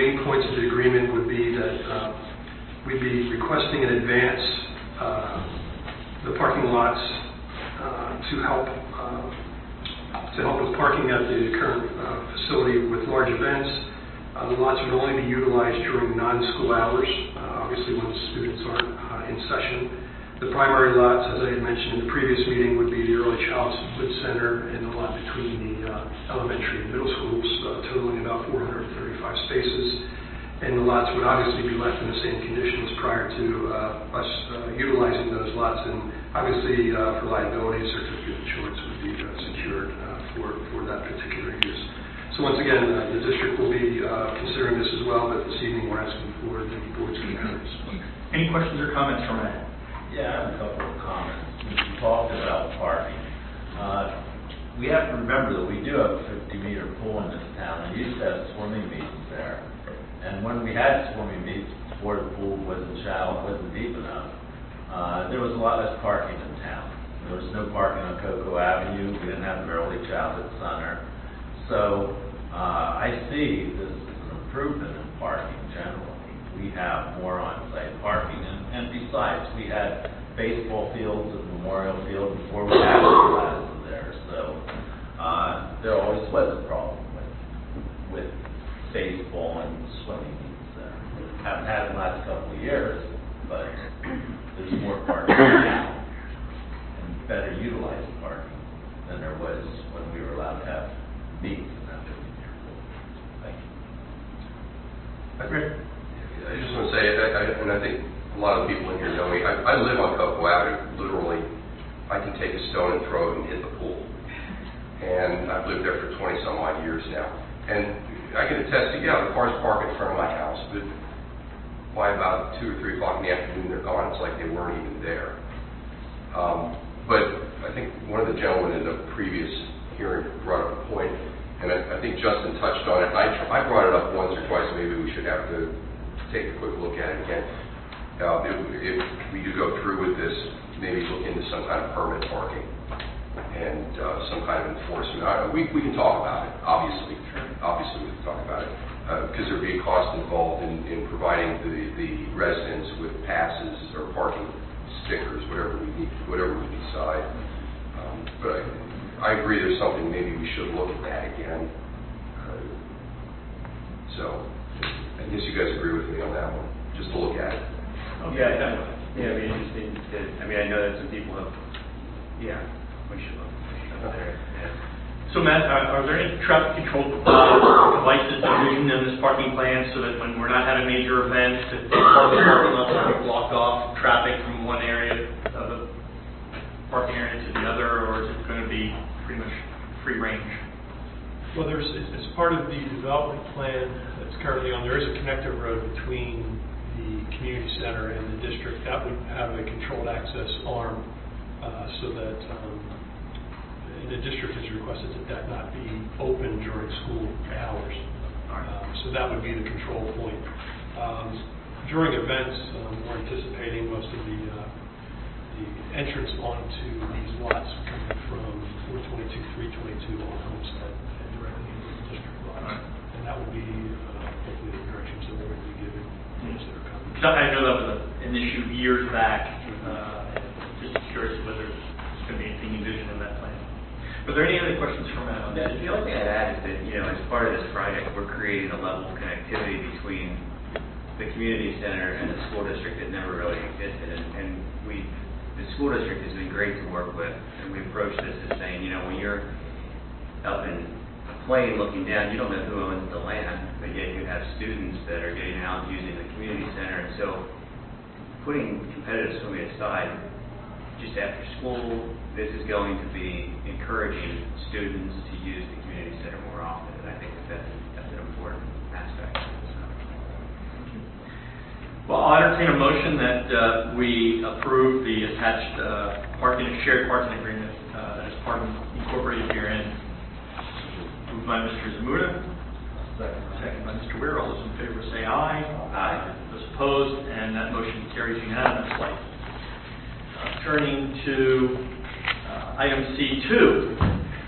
to the agreement would be that uh, we'd be requesting in advance uh, the parking lots uh, to help uh, to help with parking at the current uh, facility with large events. Uh, the lots would only be utilized during non-school hours, uh, obviously when students aren't uh, in session. The primary lots, as I had mentioned in the previous meeting, would be the Early Childhood Center and the lot between the uh, elementary and middle schools, uh, totaling about four hundred thirty-five spaces. And the lots would obviously be left in the same conditions prior to uh, us uh, utilizing those lots. And obviously, uh, for liability, certificate of insurance would be uh, secured uh, for, for that particular use. So once again, uh, the district will be uh, considering this as well, but this evening we're asking for the board's concurrence. Any questions or comments from Matt? Yeah, I have a couple of comments. You talked about parking. Uh, we have to remember that we do have a fifty meter pool in this town, and we used to have swimming meets there. And when we had swimming meets, before the pool wasn't shallow, wasn't deep enough, uh, there was a lot less parking in town. There was no parking on Cocoa Avenue. We didn't have an early childhood center. So uh, I see this as an improvement in parking generally. We have more on-site parking, and, and besides, we had baseball fields at Memorial Field before we had the plaza there, so uh, there always was a problem with with baseball and swimming meets there. Haven't had it the last couple of years, but there's more parking now, and better utilized parking than there was when we were allowed to have meets in that fifty meter pool. Thank you. Agree. I just want to say, I, I, and I think a lot of people in here know me, I, I live on Cocoa Avenue. Literally, I can take a stone and throw it and hit the pool. And I've lived there for twenty some odd years now. And I can attest to, yeah, the cars park in front of my house, but by about two or three o'clock in the afternoon, they're gone. It's like they weren't even there. Um, but I think one of the gentlemen in the previous hearing brought up a point, and I, I think Justin touched on it. I, I brought it up once or twice. Maybe we should have to take a quick look at it again. Uh, if, if we do go through with this, maybe look into some kind of permit parking and uh, some kind of enforcement. Uh, we, we can talk about it, obviously. Obviously, we can talk about it because uh, there'd be a cost involved in, in providing the, the residents with passes or parking stickers, whatever we need, whatever we decide. Um, but I, I agree, there's something maybe we should look at that again. Uh, so. I guess you guys agree with me on that one, just to look at it. Okay. Yeah, definitely. Yeah, it'd be interesting to, I mean, I know that some people have, yeah, we should look, we should look there. Yeah. So Matt, are, are there any traffic control uh, devices envisioned in this parking plan so that when we're not having major events, that part of the parking lot will be blocked off traffic from one area of the parking area to the other, or is it going to be pretty much free range? Well, there's, as part of the development plan that's currently on, there is a connector road between the community center and the district. That would have a controlled access arm uh, so that um, the district has requested that that not be open during school hours. Um, so that would be the control point. Um, during events, um, we're anticipating most of the, uh, the entrance onto these lots coming from four twenty-two, three twenty-two on Homestead. And that would be uh, hopefully the directions that we're going to be giving those that are coming. I know that was a, an issue years back. Uh, just curious whether there's going to be anything envisioned in that plan. Are there any other questions from Matt on Yeah, this? the only thing I'd add is that, you know, as part of this project, we're creating a level of connectivity between the community center and the school district that never really existed. And, and we, the school district has been great to work with. And we approach this as saying, you know, when you're up in plane looking down, you don't know who owns the land, but yet you have students that are getting out using the community center. And so putting competitive swimming aside, just after school, this is going to be encouraging students to use the community center more often. And I think that that's, that's an important aspect of this. Well, I'll entertain a motion that uh, we approve the attached uh, parking, shared parking agreement uh, as part of incorporated herein. Moved by Mister Zamuda. Second. Second by Mister Weir. All those in favor say aye. Aye. Those opposed, and that motion carries unanimously. Uh, turning to uh, item C two,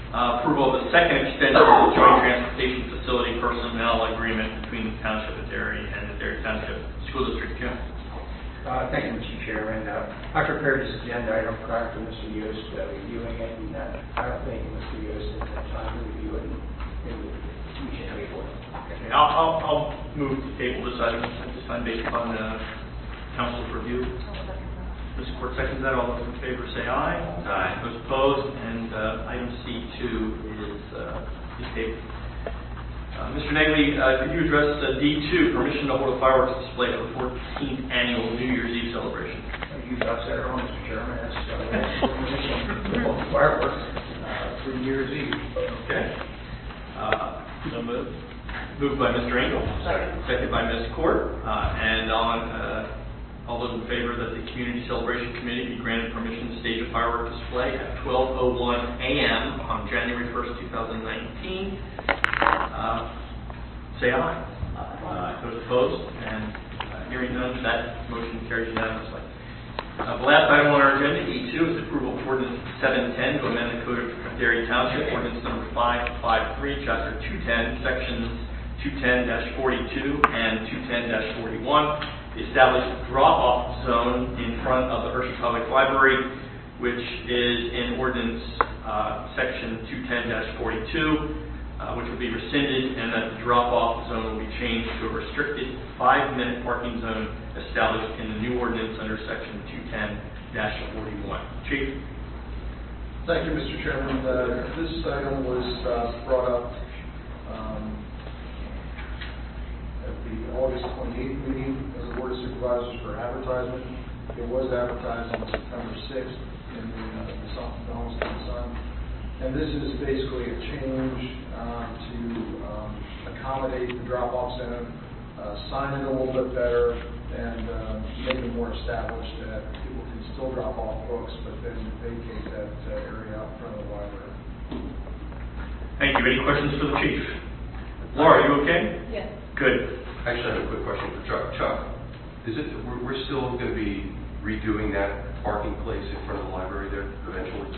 Uh, Approval of the second extension of the joint transportation facility personnel agreement between the Township of Derry and the Derry Township School District. Jim? Uh, Thank you, Mister Chairman. Uh, I prepared this agenda item prior to Mister Yost uh, reviewing it, and uh, I don't think Mister Yost has had time to review it. and We should wait for it. Okay, I'll, I'll, I'll move to table this item at this time based upon the council's review. Mister Court seconds that. All those in favor say aye. Aye. Those opposed, and uh, item C two is uh, is tabled. Uh, Mister Negley, uh, could you address uh, D two, permission to hold a fireworks display for the fourteenth annual New Year's Eve celebration? You got that wrong, Mister Chairman. That's uh, permission to hold fireworks uh, for New Year's Eve. Okay. Uh, so moved. Moved by Mister Engel. Second. Seconded by Miz Court. Uh, and on uh, all those in favor that the Community Celebration Committee be granted permission to stage a firework display at twelve oh one a m on January first, two thousand nineteen, uh, say aye. Aye. Those opposed? And uh, hearing none, that motion carries unanimously. Uh, the last item on our agenda, E two, is approval of ordinance seven ten to amend the Code of Derry Township, ordinance number five five three, chapter two ten, sections two ten dash forty-two and two ten dash forty-one. Establish a drop-off zone in front of the Hershey Public Library, which is in ordinance uh, section two ten dash forty-two, uh, which will be rescinded, and that the drop-off zone will be changed to a restricted five-minute parking zone established in the new ordinance under section two ten dash forty-one. Chief? Thank you, Mister Chairman. Uh, this item was uh, brought up um, at the August twenty-eighth meeting of the Board of Supervisors for advertisement. It was advertised on September sixth in the, uh, the South Donaldson Sun. And this is basically a change um, to um, accommodate the drop-off zone, uh, sign it a little bit better, and uh, make it more established that people can still drop off books, but then vacate that uh, area out in front of the library. Thank you. Any questions for the chief? Laura, are you okay? Yes. Good. Actually, I have a quick question for Chuck. Chuck, is it, we're, we're still going to be redoing that parking place in front of the library there eventually?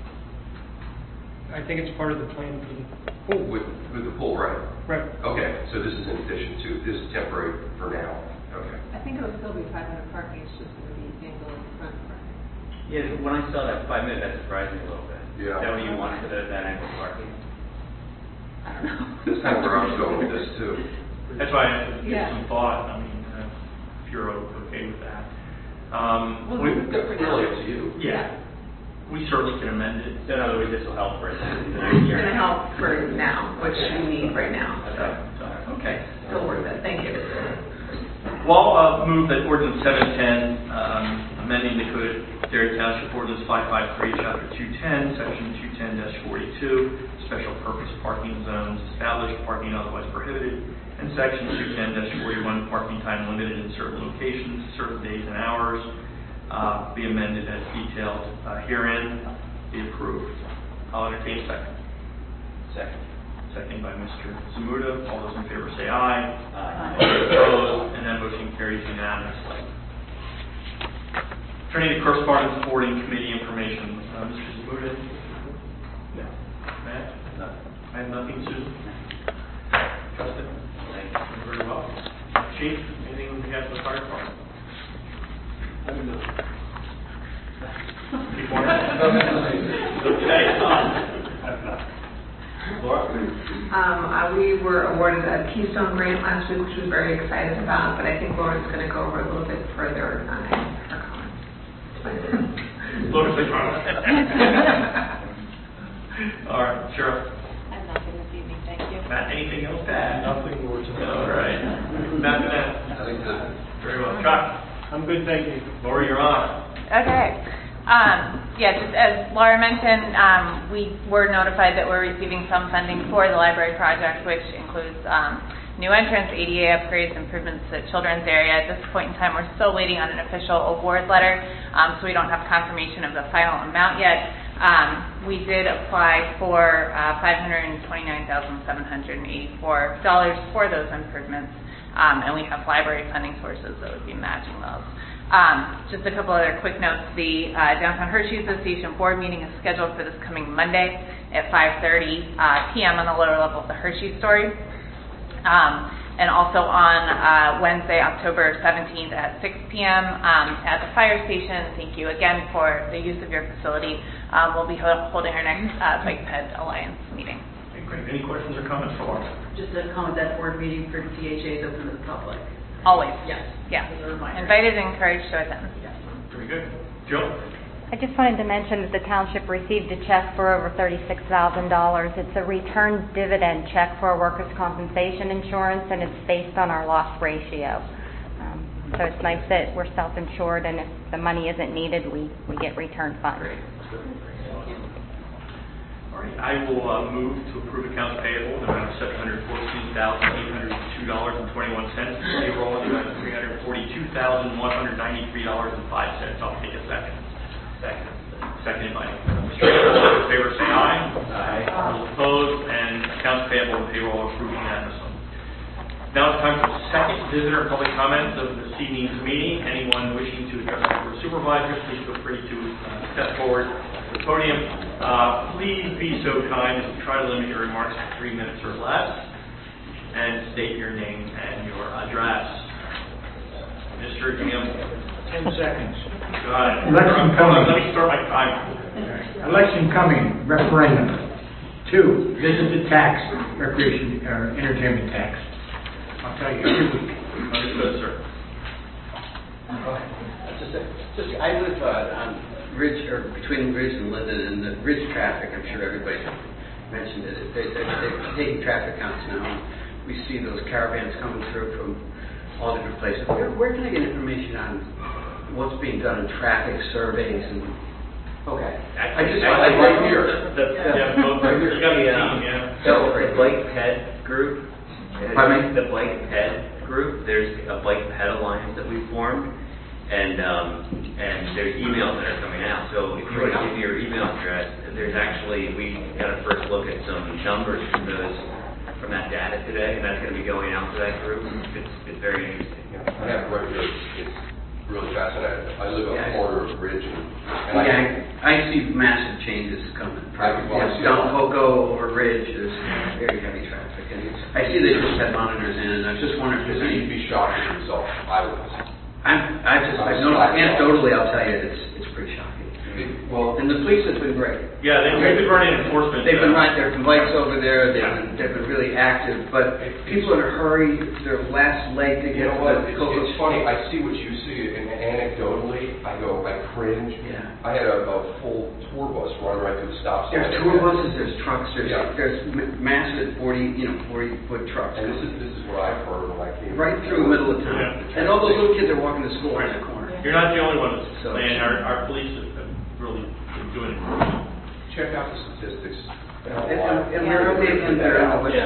I think it's part of the plan for the pool. With, with the pool, right? Right. Okay, so this is in addition to, this is temporary for now. Okay. I think it'll still be five hundred parking, it's just going to be angled in front parking. Yeah, when I saw that five minutes, that surprised me a little bit. Yeah. Is that what you wanted for that, that angle parking? I don't know. That's kind of where I was going with this too. That's why I have to give Yeah. some thought. I mean, uh, if you're okay with that. Um, Well, we- this is good for now. Really, up to you. Yeah. We certainly can amend it. In other words, this will help for the next year. It's going to help for now, which we need right now. Okay. So, okay. Still worth it. Thank you. Well, I'll move that ordinance seven ten, um, amending the Code of Derry Township Ordinance five five three, Chapter two ten, Section two ten dash forty-two, Special Purpose Parking Zones, Established Parking Otherwise Prohibited, and Section two ten dash forty-one, Parking Time Limited in certain locations, certain days and hours, uh, be amended as detailed uh, herein, be approved. I'll entertain a second. Second. Second by Mister Zamuda. All those in favor say aye. Aye. All those opposed, and that motion carries unanimously. Turning to correspondence forwarding committee information. Uh, Mister Zamuda? No. Matt? No. I have nothing, Susan? Justin? Thank you. Very well. Chief, anything you have for the fire department? Keep on. Okay. Laura? Um, uh, we were awarded a Keystone grant last week, which we're very excited about, but I think Lauren's going to go over a little bit further on her comments. Laura's like, all right, Sheriff. I have nothing this evening, thank you. Matt, anything else to add? Nothing more to add. All right. Matt, Matt. I think that. Very well. Chuck? I'm good, thank you. Laura, you're on. Okay. Um, yeah, just as Laura mentioned, um, we were notified that we're receiving some funding for the library project, which includes um, new entrance, A D A upgrades, improvements to children's area. At this point in time, we're still waiting on an official award letter, um, so we don't have confirmation of the final amount yet. Um, we did apply for uh, five hundred twenty-nine thousand seven hundred eighty-four dollars for those improvements, um, and we have library funding sources that would be matching those. Um, just a couple other quick notes. The uh, Downtown Hershey Association board meeting is scheduled for this coming Monday. at five thirty uh, p m on the lower level of the Hershey story. Um, and also on uh, Wednesday, October seventeenth at six p m um, at the fire station. Thank you again for the use of your facility. Um, we'll be ho- holding our next uh, Bike Ped Alliance meeting. Okay, great. Any questions or comments for Laura? Just a comment that board meeting for T H A is open to the public. Always. Yes. Yeah. As a reminder. Invited and encouraged to attend. Yes. Very good. Jill? I just wanted to mention that the township received a check for over thirty-six thousand dollars. It's a return dividend check for our workers' compensation insurance, and it's based on our loss ratio. Um, so it's nice that we're self-insured, and if the money isn't needed, we, we get return funds. Great. All right. I will uh, move to approve accounts payable in the amount of seven hundred fourteen thousand eight hundred two dollars and twenty-one cents, payroll in the amount of three hundred forty-two thousand one hundred ninety-three dollars and five cents. I'll take a second. Second. Seconded by Mister All in favor, say aye. Aye. All opposed, and accounts payable and payroll approved unanimously. Now it's time for the second visitor public comments of this evening's meeting. Anyone wishing to address the board of supervisors, please feel free to uh, step forward to the podium. Uh, please be so kind as to try to limit your remarks to three minutes or less, and state your name and your address. Mister Campbell. Ten seconds. Got it. Election coming. Let me start my time. Election coming, referendum. Two, visit the tax, recreation, or entertainment tax. I'll tell you every week. Understood, sir. Just, a, just I live uh, on Ridge, or between Ridge and Linden, and the Ridge traffic, I'm sure everybody mentioned it. They, they, they're taking traffic counts now. We see those caravans coming through from all different places. Where, where can I get information on what's being done in traffic surveys and? Okay. I just I, I right here. The, yeah, both, you got the team, yeah. So for the Bike Ped group, pardon me, the Bike Ped group. There's a Bike Ped Alliance that we formed, and um, and there's emails that are coming out. So if you want to give me your email address, there's actually we got to first look at some numbers from those. From that data today, and that's going to be going out to that group. It's, it's very interesting. Yeah, I have right here. It's really fascinating. I live on the corner of Ridge, and, and yeah, I, I see massive changes coming. I, well, yeah, down Poco over Ridge, there's very heavy traffic, and I see they just had monitors in, and I was just wondering if there's any. You'd be shocked at the results. I was. I'm. I just. I know. Anecdotally, I'll tell you, it's it's pretty shocking. Well, and the police have been great. Yeah, they've been running enforcement. They've been right there, some bikes over there. They've been, they've been really active. But people in a hurry, it's their last leg to get. You know what? It's, it's funny. I see what you see, and anecdotally, I go, I cringe. Yeah. I had a, a full tour bus run right through the stop sign. There's tour buses. There's trucks. There's yeah. there's massive forty, you know, forty foot trucks. And this is this is what I've heard when I came. Right through the middle of town. Yeah. And all those little kids are walking to school right in the corner. You're not the only one that's so, saying our our police have really. Doing it. Check out the statistics. And, and, and we're only in there. I could,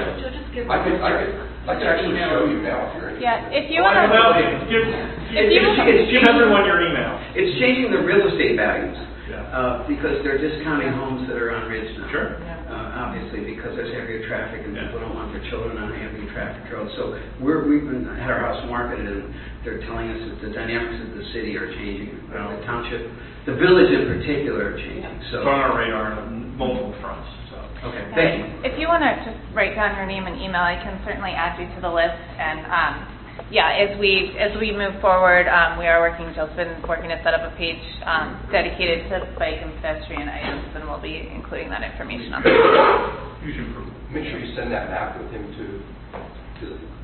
I could, I could actually show you now if you're interested. Yeah, if you want to. Well, give, if you it's, it's give everyone your email. It's changing the real estate values. Yeah. Uh, because they're discounting homes that are on Ridge now. Sure. Uh, obviously, because there's heavier traffic and yeah. people don't want their children on heavy traffic roads. So we're, we've been, had our house marketed, and they're telling us that the dynamics of the city are changing. Well, the township, the village in particular, are changing. So it's on our radar on multiple fronts. So. Okay, thank you. If you want to just write down your name and email, I can certainly add you to the list. And um, yeah, as we as we move forward, um, we are working. Jill's been working to set up a page um, dedicated to bike and pedestrian items, and we'll be including that information on the page. Make sure you send that map with him to. to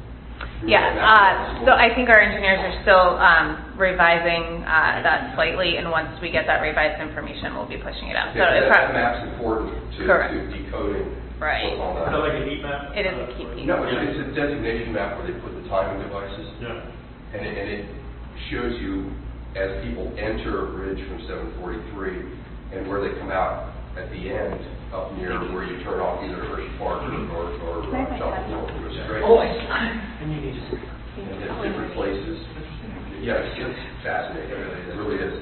Yeah, uh, so I think our engineers are still um, revising uh, that slightly, and once we get that revised information, we'll be pushing it out. So that, it's that map's important to, correct. to decoding. Right. What's on that. Is that like a heat map? It is a heat map. No, it's, it's a designation map where they put the timing devices. Yeah. And it, and it shows you as people enter a bridge from seven forty-three and where they come out at the end up near where you turn off either Hershey Park or, or, or uh, Chapel Hill. Oh, and you need to see. And at different places. Yeah, it's just fascinating. It really is.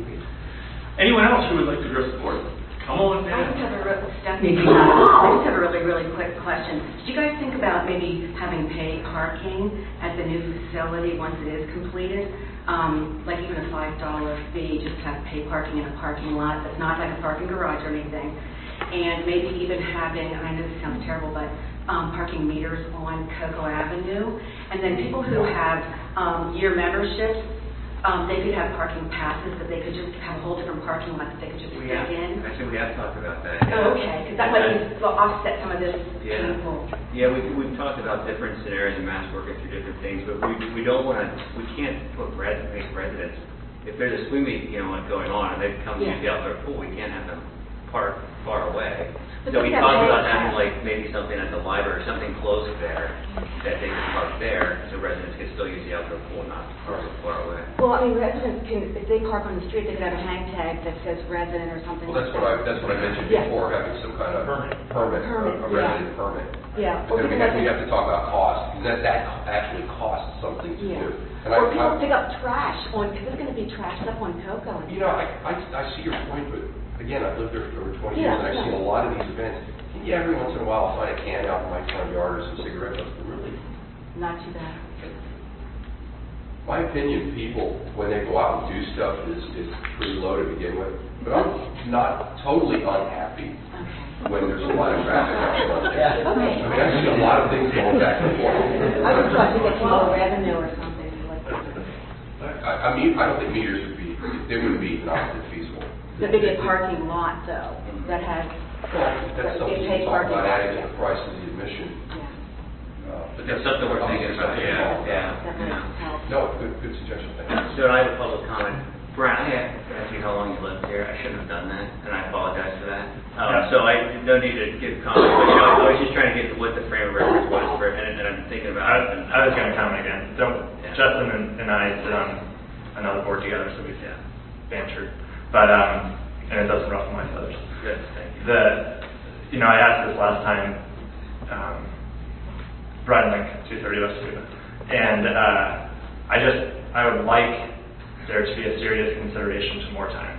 Anyone else who would like to address the board? Come on, I just have a, re- Stephanie, Mhm. I just have a really, really quick question. Did you guys think about maybe having paid parking at the new facility once it is completed? Um, like even a five dollar fee, just to have paid parking in a parking lot that's not like a parking garage or anything. and maybe even having, and I know this sounds terrible, but um, parking meters on Cocoa Avenue. And then people who have um, year memberships, um, they could have parking passes, that they could just have a whole different parking lot that they could just We stick have, in. actually, we have talked about that. Oh, okay, because that might be- will offset some of this Yeah. painful. Yeah, we, we've talked about different scenarios and Matt's working through different things, but we, we don't want to, we can't put res, make residents, if there's a swim meet, you know, like going on, and they come Yeah. use the outdoor pool, we can't have them park far away. But So we they have talked road about having pass. like maybe something at the library, something close there, that they can park there, so residents can still use the outdoor pool, not park so far away. Well, I mean, residents can, if they park on the street, they could have a hang tag that says resident or something Well, like that's that. what I, that's what I mentioned Yeah. before, having some kind of permit, Permit, a a yeah. resident permit. Yeah. But then we have, we people- have to talk about cost, because that, that actually costs something to Yeah. do. And I- Or people I- pick up trash on, because there's going to be trash up on Cocoa. You know, I, I, I see your point, but again, I've lived there for over twenty Yeah, years, and I've yeah. seen a lot of these events. Yeah, every once in a while I'll find a can out in my front yard or some cigarette butts, but really, Not too bad. my opinion, people, when they go out and do stuff, is, is pretty low to begin with. But I'm not totally unhappy when there's a lot of traffic out front. Okay. I mean, I see a lot of things going back and forth. I just thought to get some more revenue or something like that. I, I mean, I don't think meters would be, they wouldn't be economically feasible. The big parking lot though, that has, That's they something pay to talk parking. about adding to the price of the admission. Uh, But that's something we're thinking about, yeah, yeah. That yeah. might help. No, good, good suggestion, thank you. So I have a public comment. Brian, I asked you how long you lived here. I shouldn't have done that, and I apologize for that. Um, Yeah. So I don't need to give comment, but you know, I was just trying to get to what the frame of reference was for, and, and I'm thinking about I, it. and- I was going to comment again. Don't, Yeah. Justin and, and I sit on another board together, so we've yeah, bantered. But, um, and it doesn't ruffle my feathers. Good, thank you. The, you know, I asked this last time, um, Brian Link, two thirty West Cuba, and uh, I just, I would like there to be a serious consideration to more time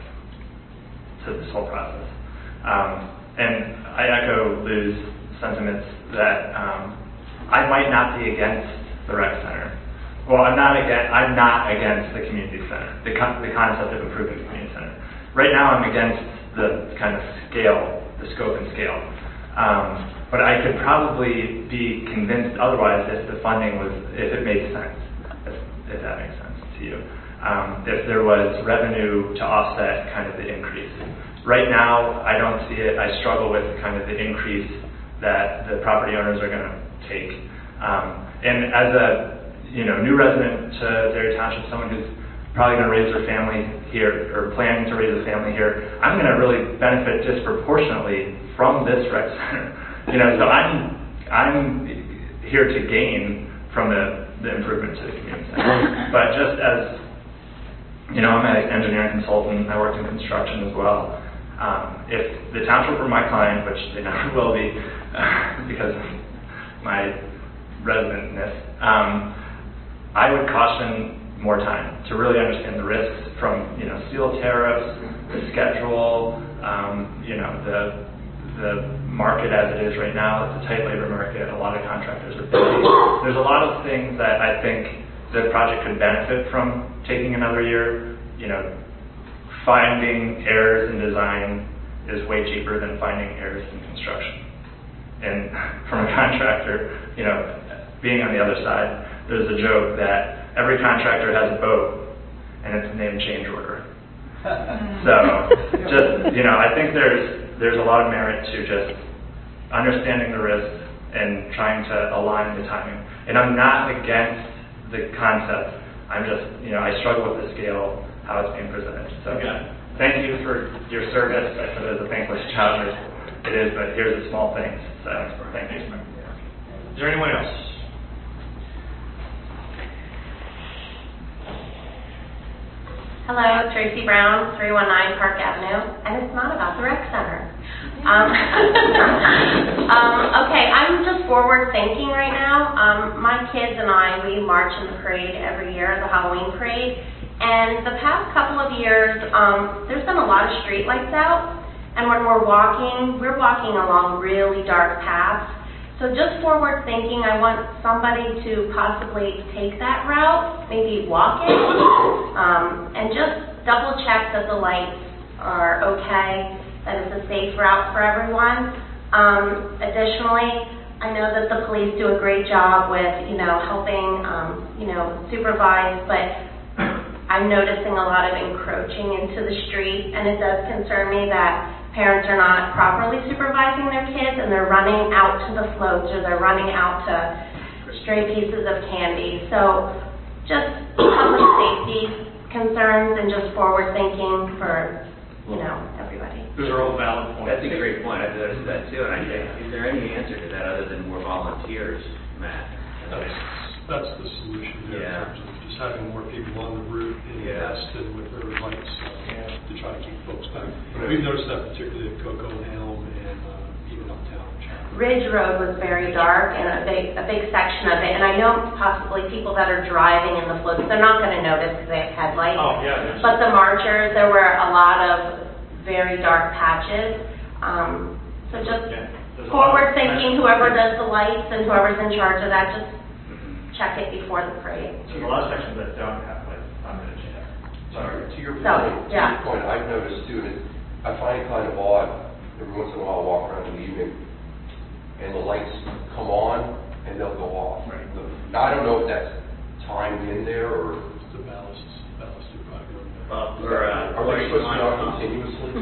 to this whole process. Um, and I echo Lou's sentiments that um, I might not be against the rec center. Well, I'm not against, I'm not against the community center, the, con- the concept of improving the community center. Right now, I'm against the kind of scale, the scope and scale. Um, but I could probably be convinced otherwise if the funding was, if it made sense, if, if that makes sense to you. Um, if there was revenue to offset kind of the increase. Right now, I don't see it. I struggle with kind of the increase that the property owners are going to take. Um, and as a you know new resident to Dairy Township, someone who's probably going to raise their family here or planning to raise a family here, I'm going to really benefit disproportionately from this rec center. You know, so I'm I'm here to gain from the, the improvement to the community center. But just as you know, I'm an engineering consultant. I worked in construction as well. Um, if the township were my client, which they never will be uh, because of my residentness, um, I would caution more time to really understand the risks from, you know, steel tariffs, the schedule, um, you know, the the market as it is right now. It's a tight labor market. A lot of contractors are busy. There's a lot of things that I think the project could benefit from taking another year. You know, finding errors in design is way cheaper than finding errors in construction. And from a contractor, you know, being on the other side, there's a joke that every contractor has a boat, and it's named change order. So, just, you know, I think there's there's a lot of merit to just understanding the risks and trying to align the timing. And I'm not against the concept. I'm just, you know, I struggle with the scale, how it's being presented. So, Yeah. Thank you for your service. I said it was a thankless job. It is, but here's the small things. So, thank you. Is there anyone else? Hello, Tracy Brown, three one nine Park Avenue, and it's not about the rec center. Um, um, okay, I'm just forward thinking right now. Um, my kids and I, we march in the parade every year, the Halloween parade, and the past couple of years, um, there's been a lot of street lights out, and when we're walking, we're walking along really dark paths. So just forward thinking, I want somebody to possibly take that route, maybe walk it, um, and just double check that the lights are okay. that it's a safe route for everyone. Um, additionally, I know that the police do a great job with, you know, helping, um, you know, supervise, but I'm noticing a lot of encroaching into the street, and it does concern me that parents are not properly supervising their kids, and they're running out to the floats, or they're running out to stray pieces of candy. So just public safety concerns and just forward thinking for, you know, everybody. Those are all valid points. That's a great point. I've noticed that too. And I think, is there any answer to that other than more volunteers, Matt? That's, that's the solution there, Yeah. in terms of just having more people on the route in the Yeah. vest and with their lights uh, to try to keep folks back. We've noticed that particularly at Cocoa and Elm and uh, even uptown. Ridge Road was very dark and a big, a big section of it, and I know possibly people that are driving in the floats, they're not going to notice because they have headlights. Oh, yeah. there's- But the marchers, there were a lot of very dark patches. Um, so just Yeah, there's a lot of- forward thinking, whoever does the lights and whoever's in charge of that, just check it before the parade. There's a lot of sections that don't have like five minutes yet. Sorry, to your So, point, to yeah. your point, I've noticed too, and I find it kind of odd, every once in a while I walk around in the evening, and the lights come on, and they'll go off. Right. Now, I don't know if that's timed in there, or... It's the ballast, ballast is probably going there. Well, we're, uh, Are they supposed to be on continuously?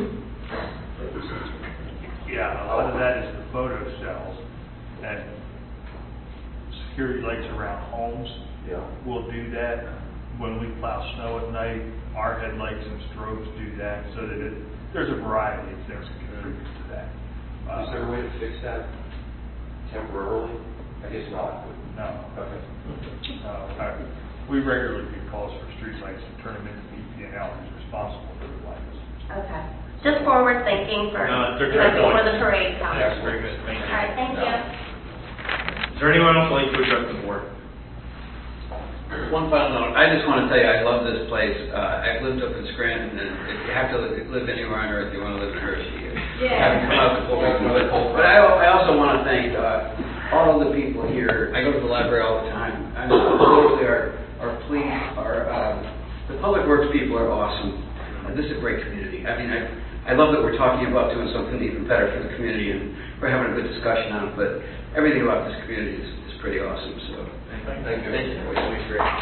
Yeah, a lot of that is the photo cells and security lights around homes. Yeah. Will do that. When we plow snow at night, our headlights and strobes do that, so that it, there's a variety of things that contribute to that. Uh, Is there a way to fix that temporarily? I guess not. but- No. Okay. Uh, I- We regularly get calls for streetlights and turn them into B P and L, who's responsible for the lights. Okay. Just forward thinking for, No, they're you know, great before points. the parade comes. That's very good. Thank you. All right, thank you. Is there anyone else like to address the board? One final note, I just want to tell you, I love this place. Uh, I've lived up in Scranton, and if you have to live, live anywhere on earth, you want to live in Hershey. You Yeah. haven't come out before. But I, I also want to thank uh, all of the people here. I go to the library all the time. I mean, especially our, our police, our, uh, the public works people are awesome. Uh, this is a great community. I mean, I, I love that we're talking about doing something even better for the community, and we're having a good discussion on it, but everything about this community is, is pretty awesome, so. Thank you. Thank you. It's great. All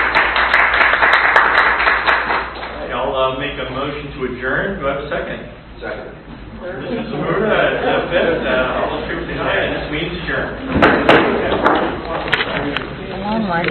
right, I'll uh, make a motion to adjourn. Do I have a second? Second. Mister Zamora, uh, fifth, uh, all those in favor say aye, and this meeting's adjourned. Long one.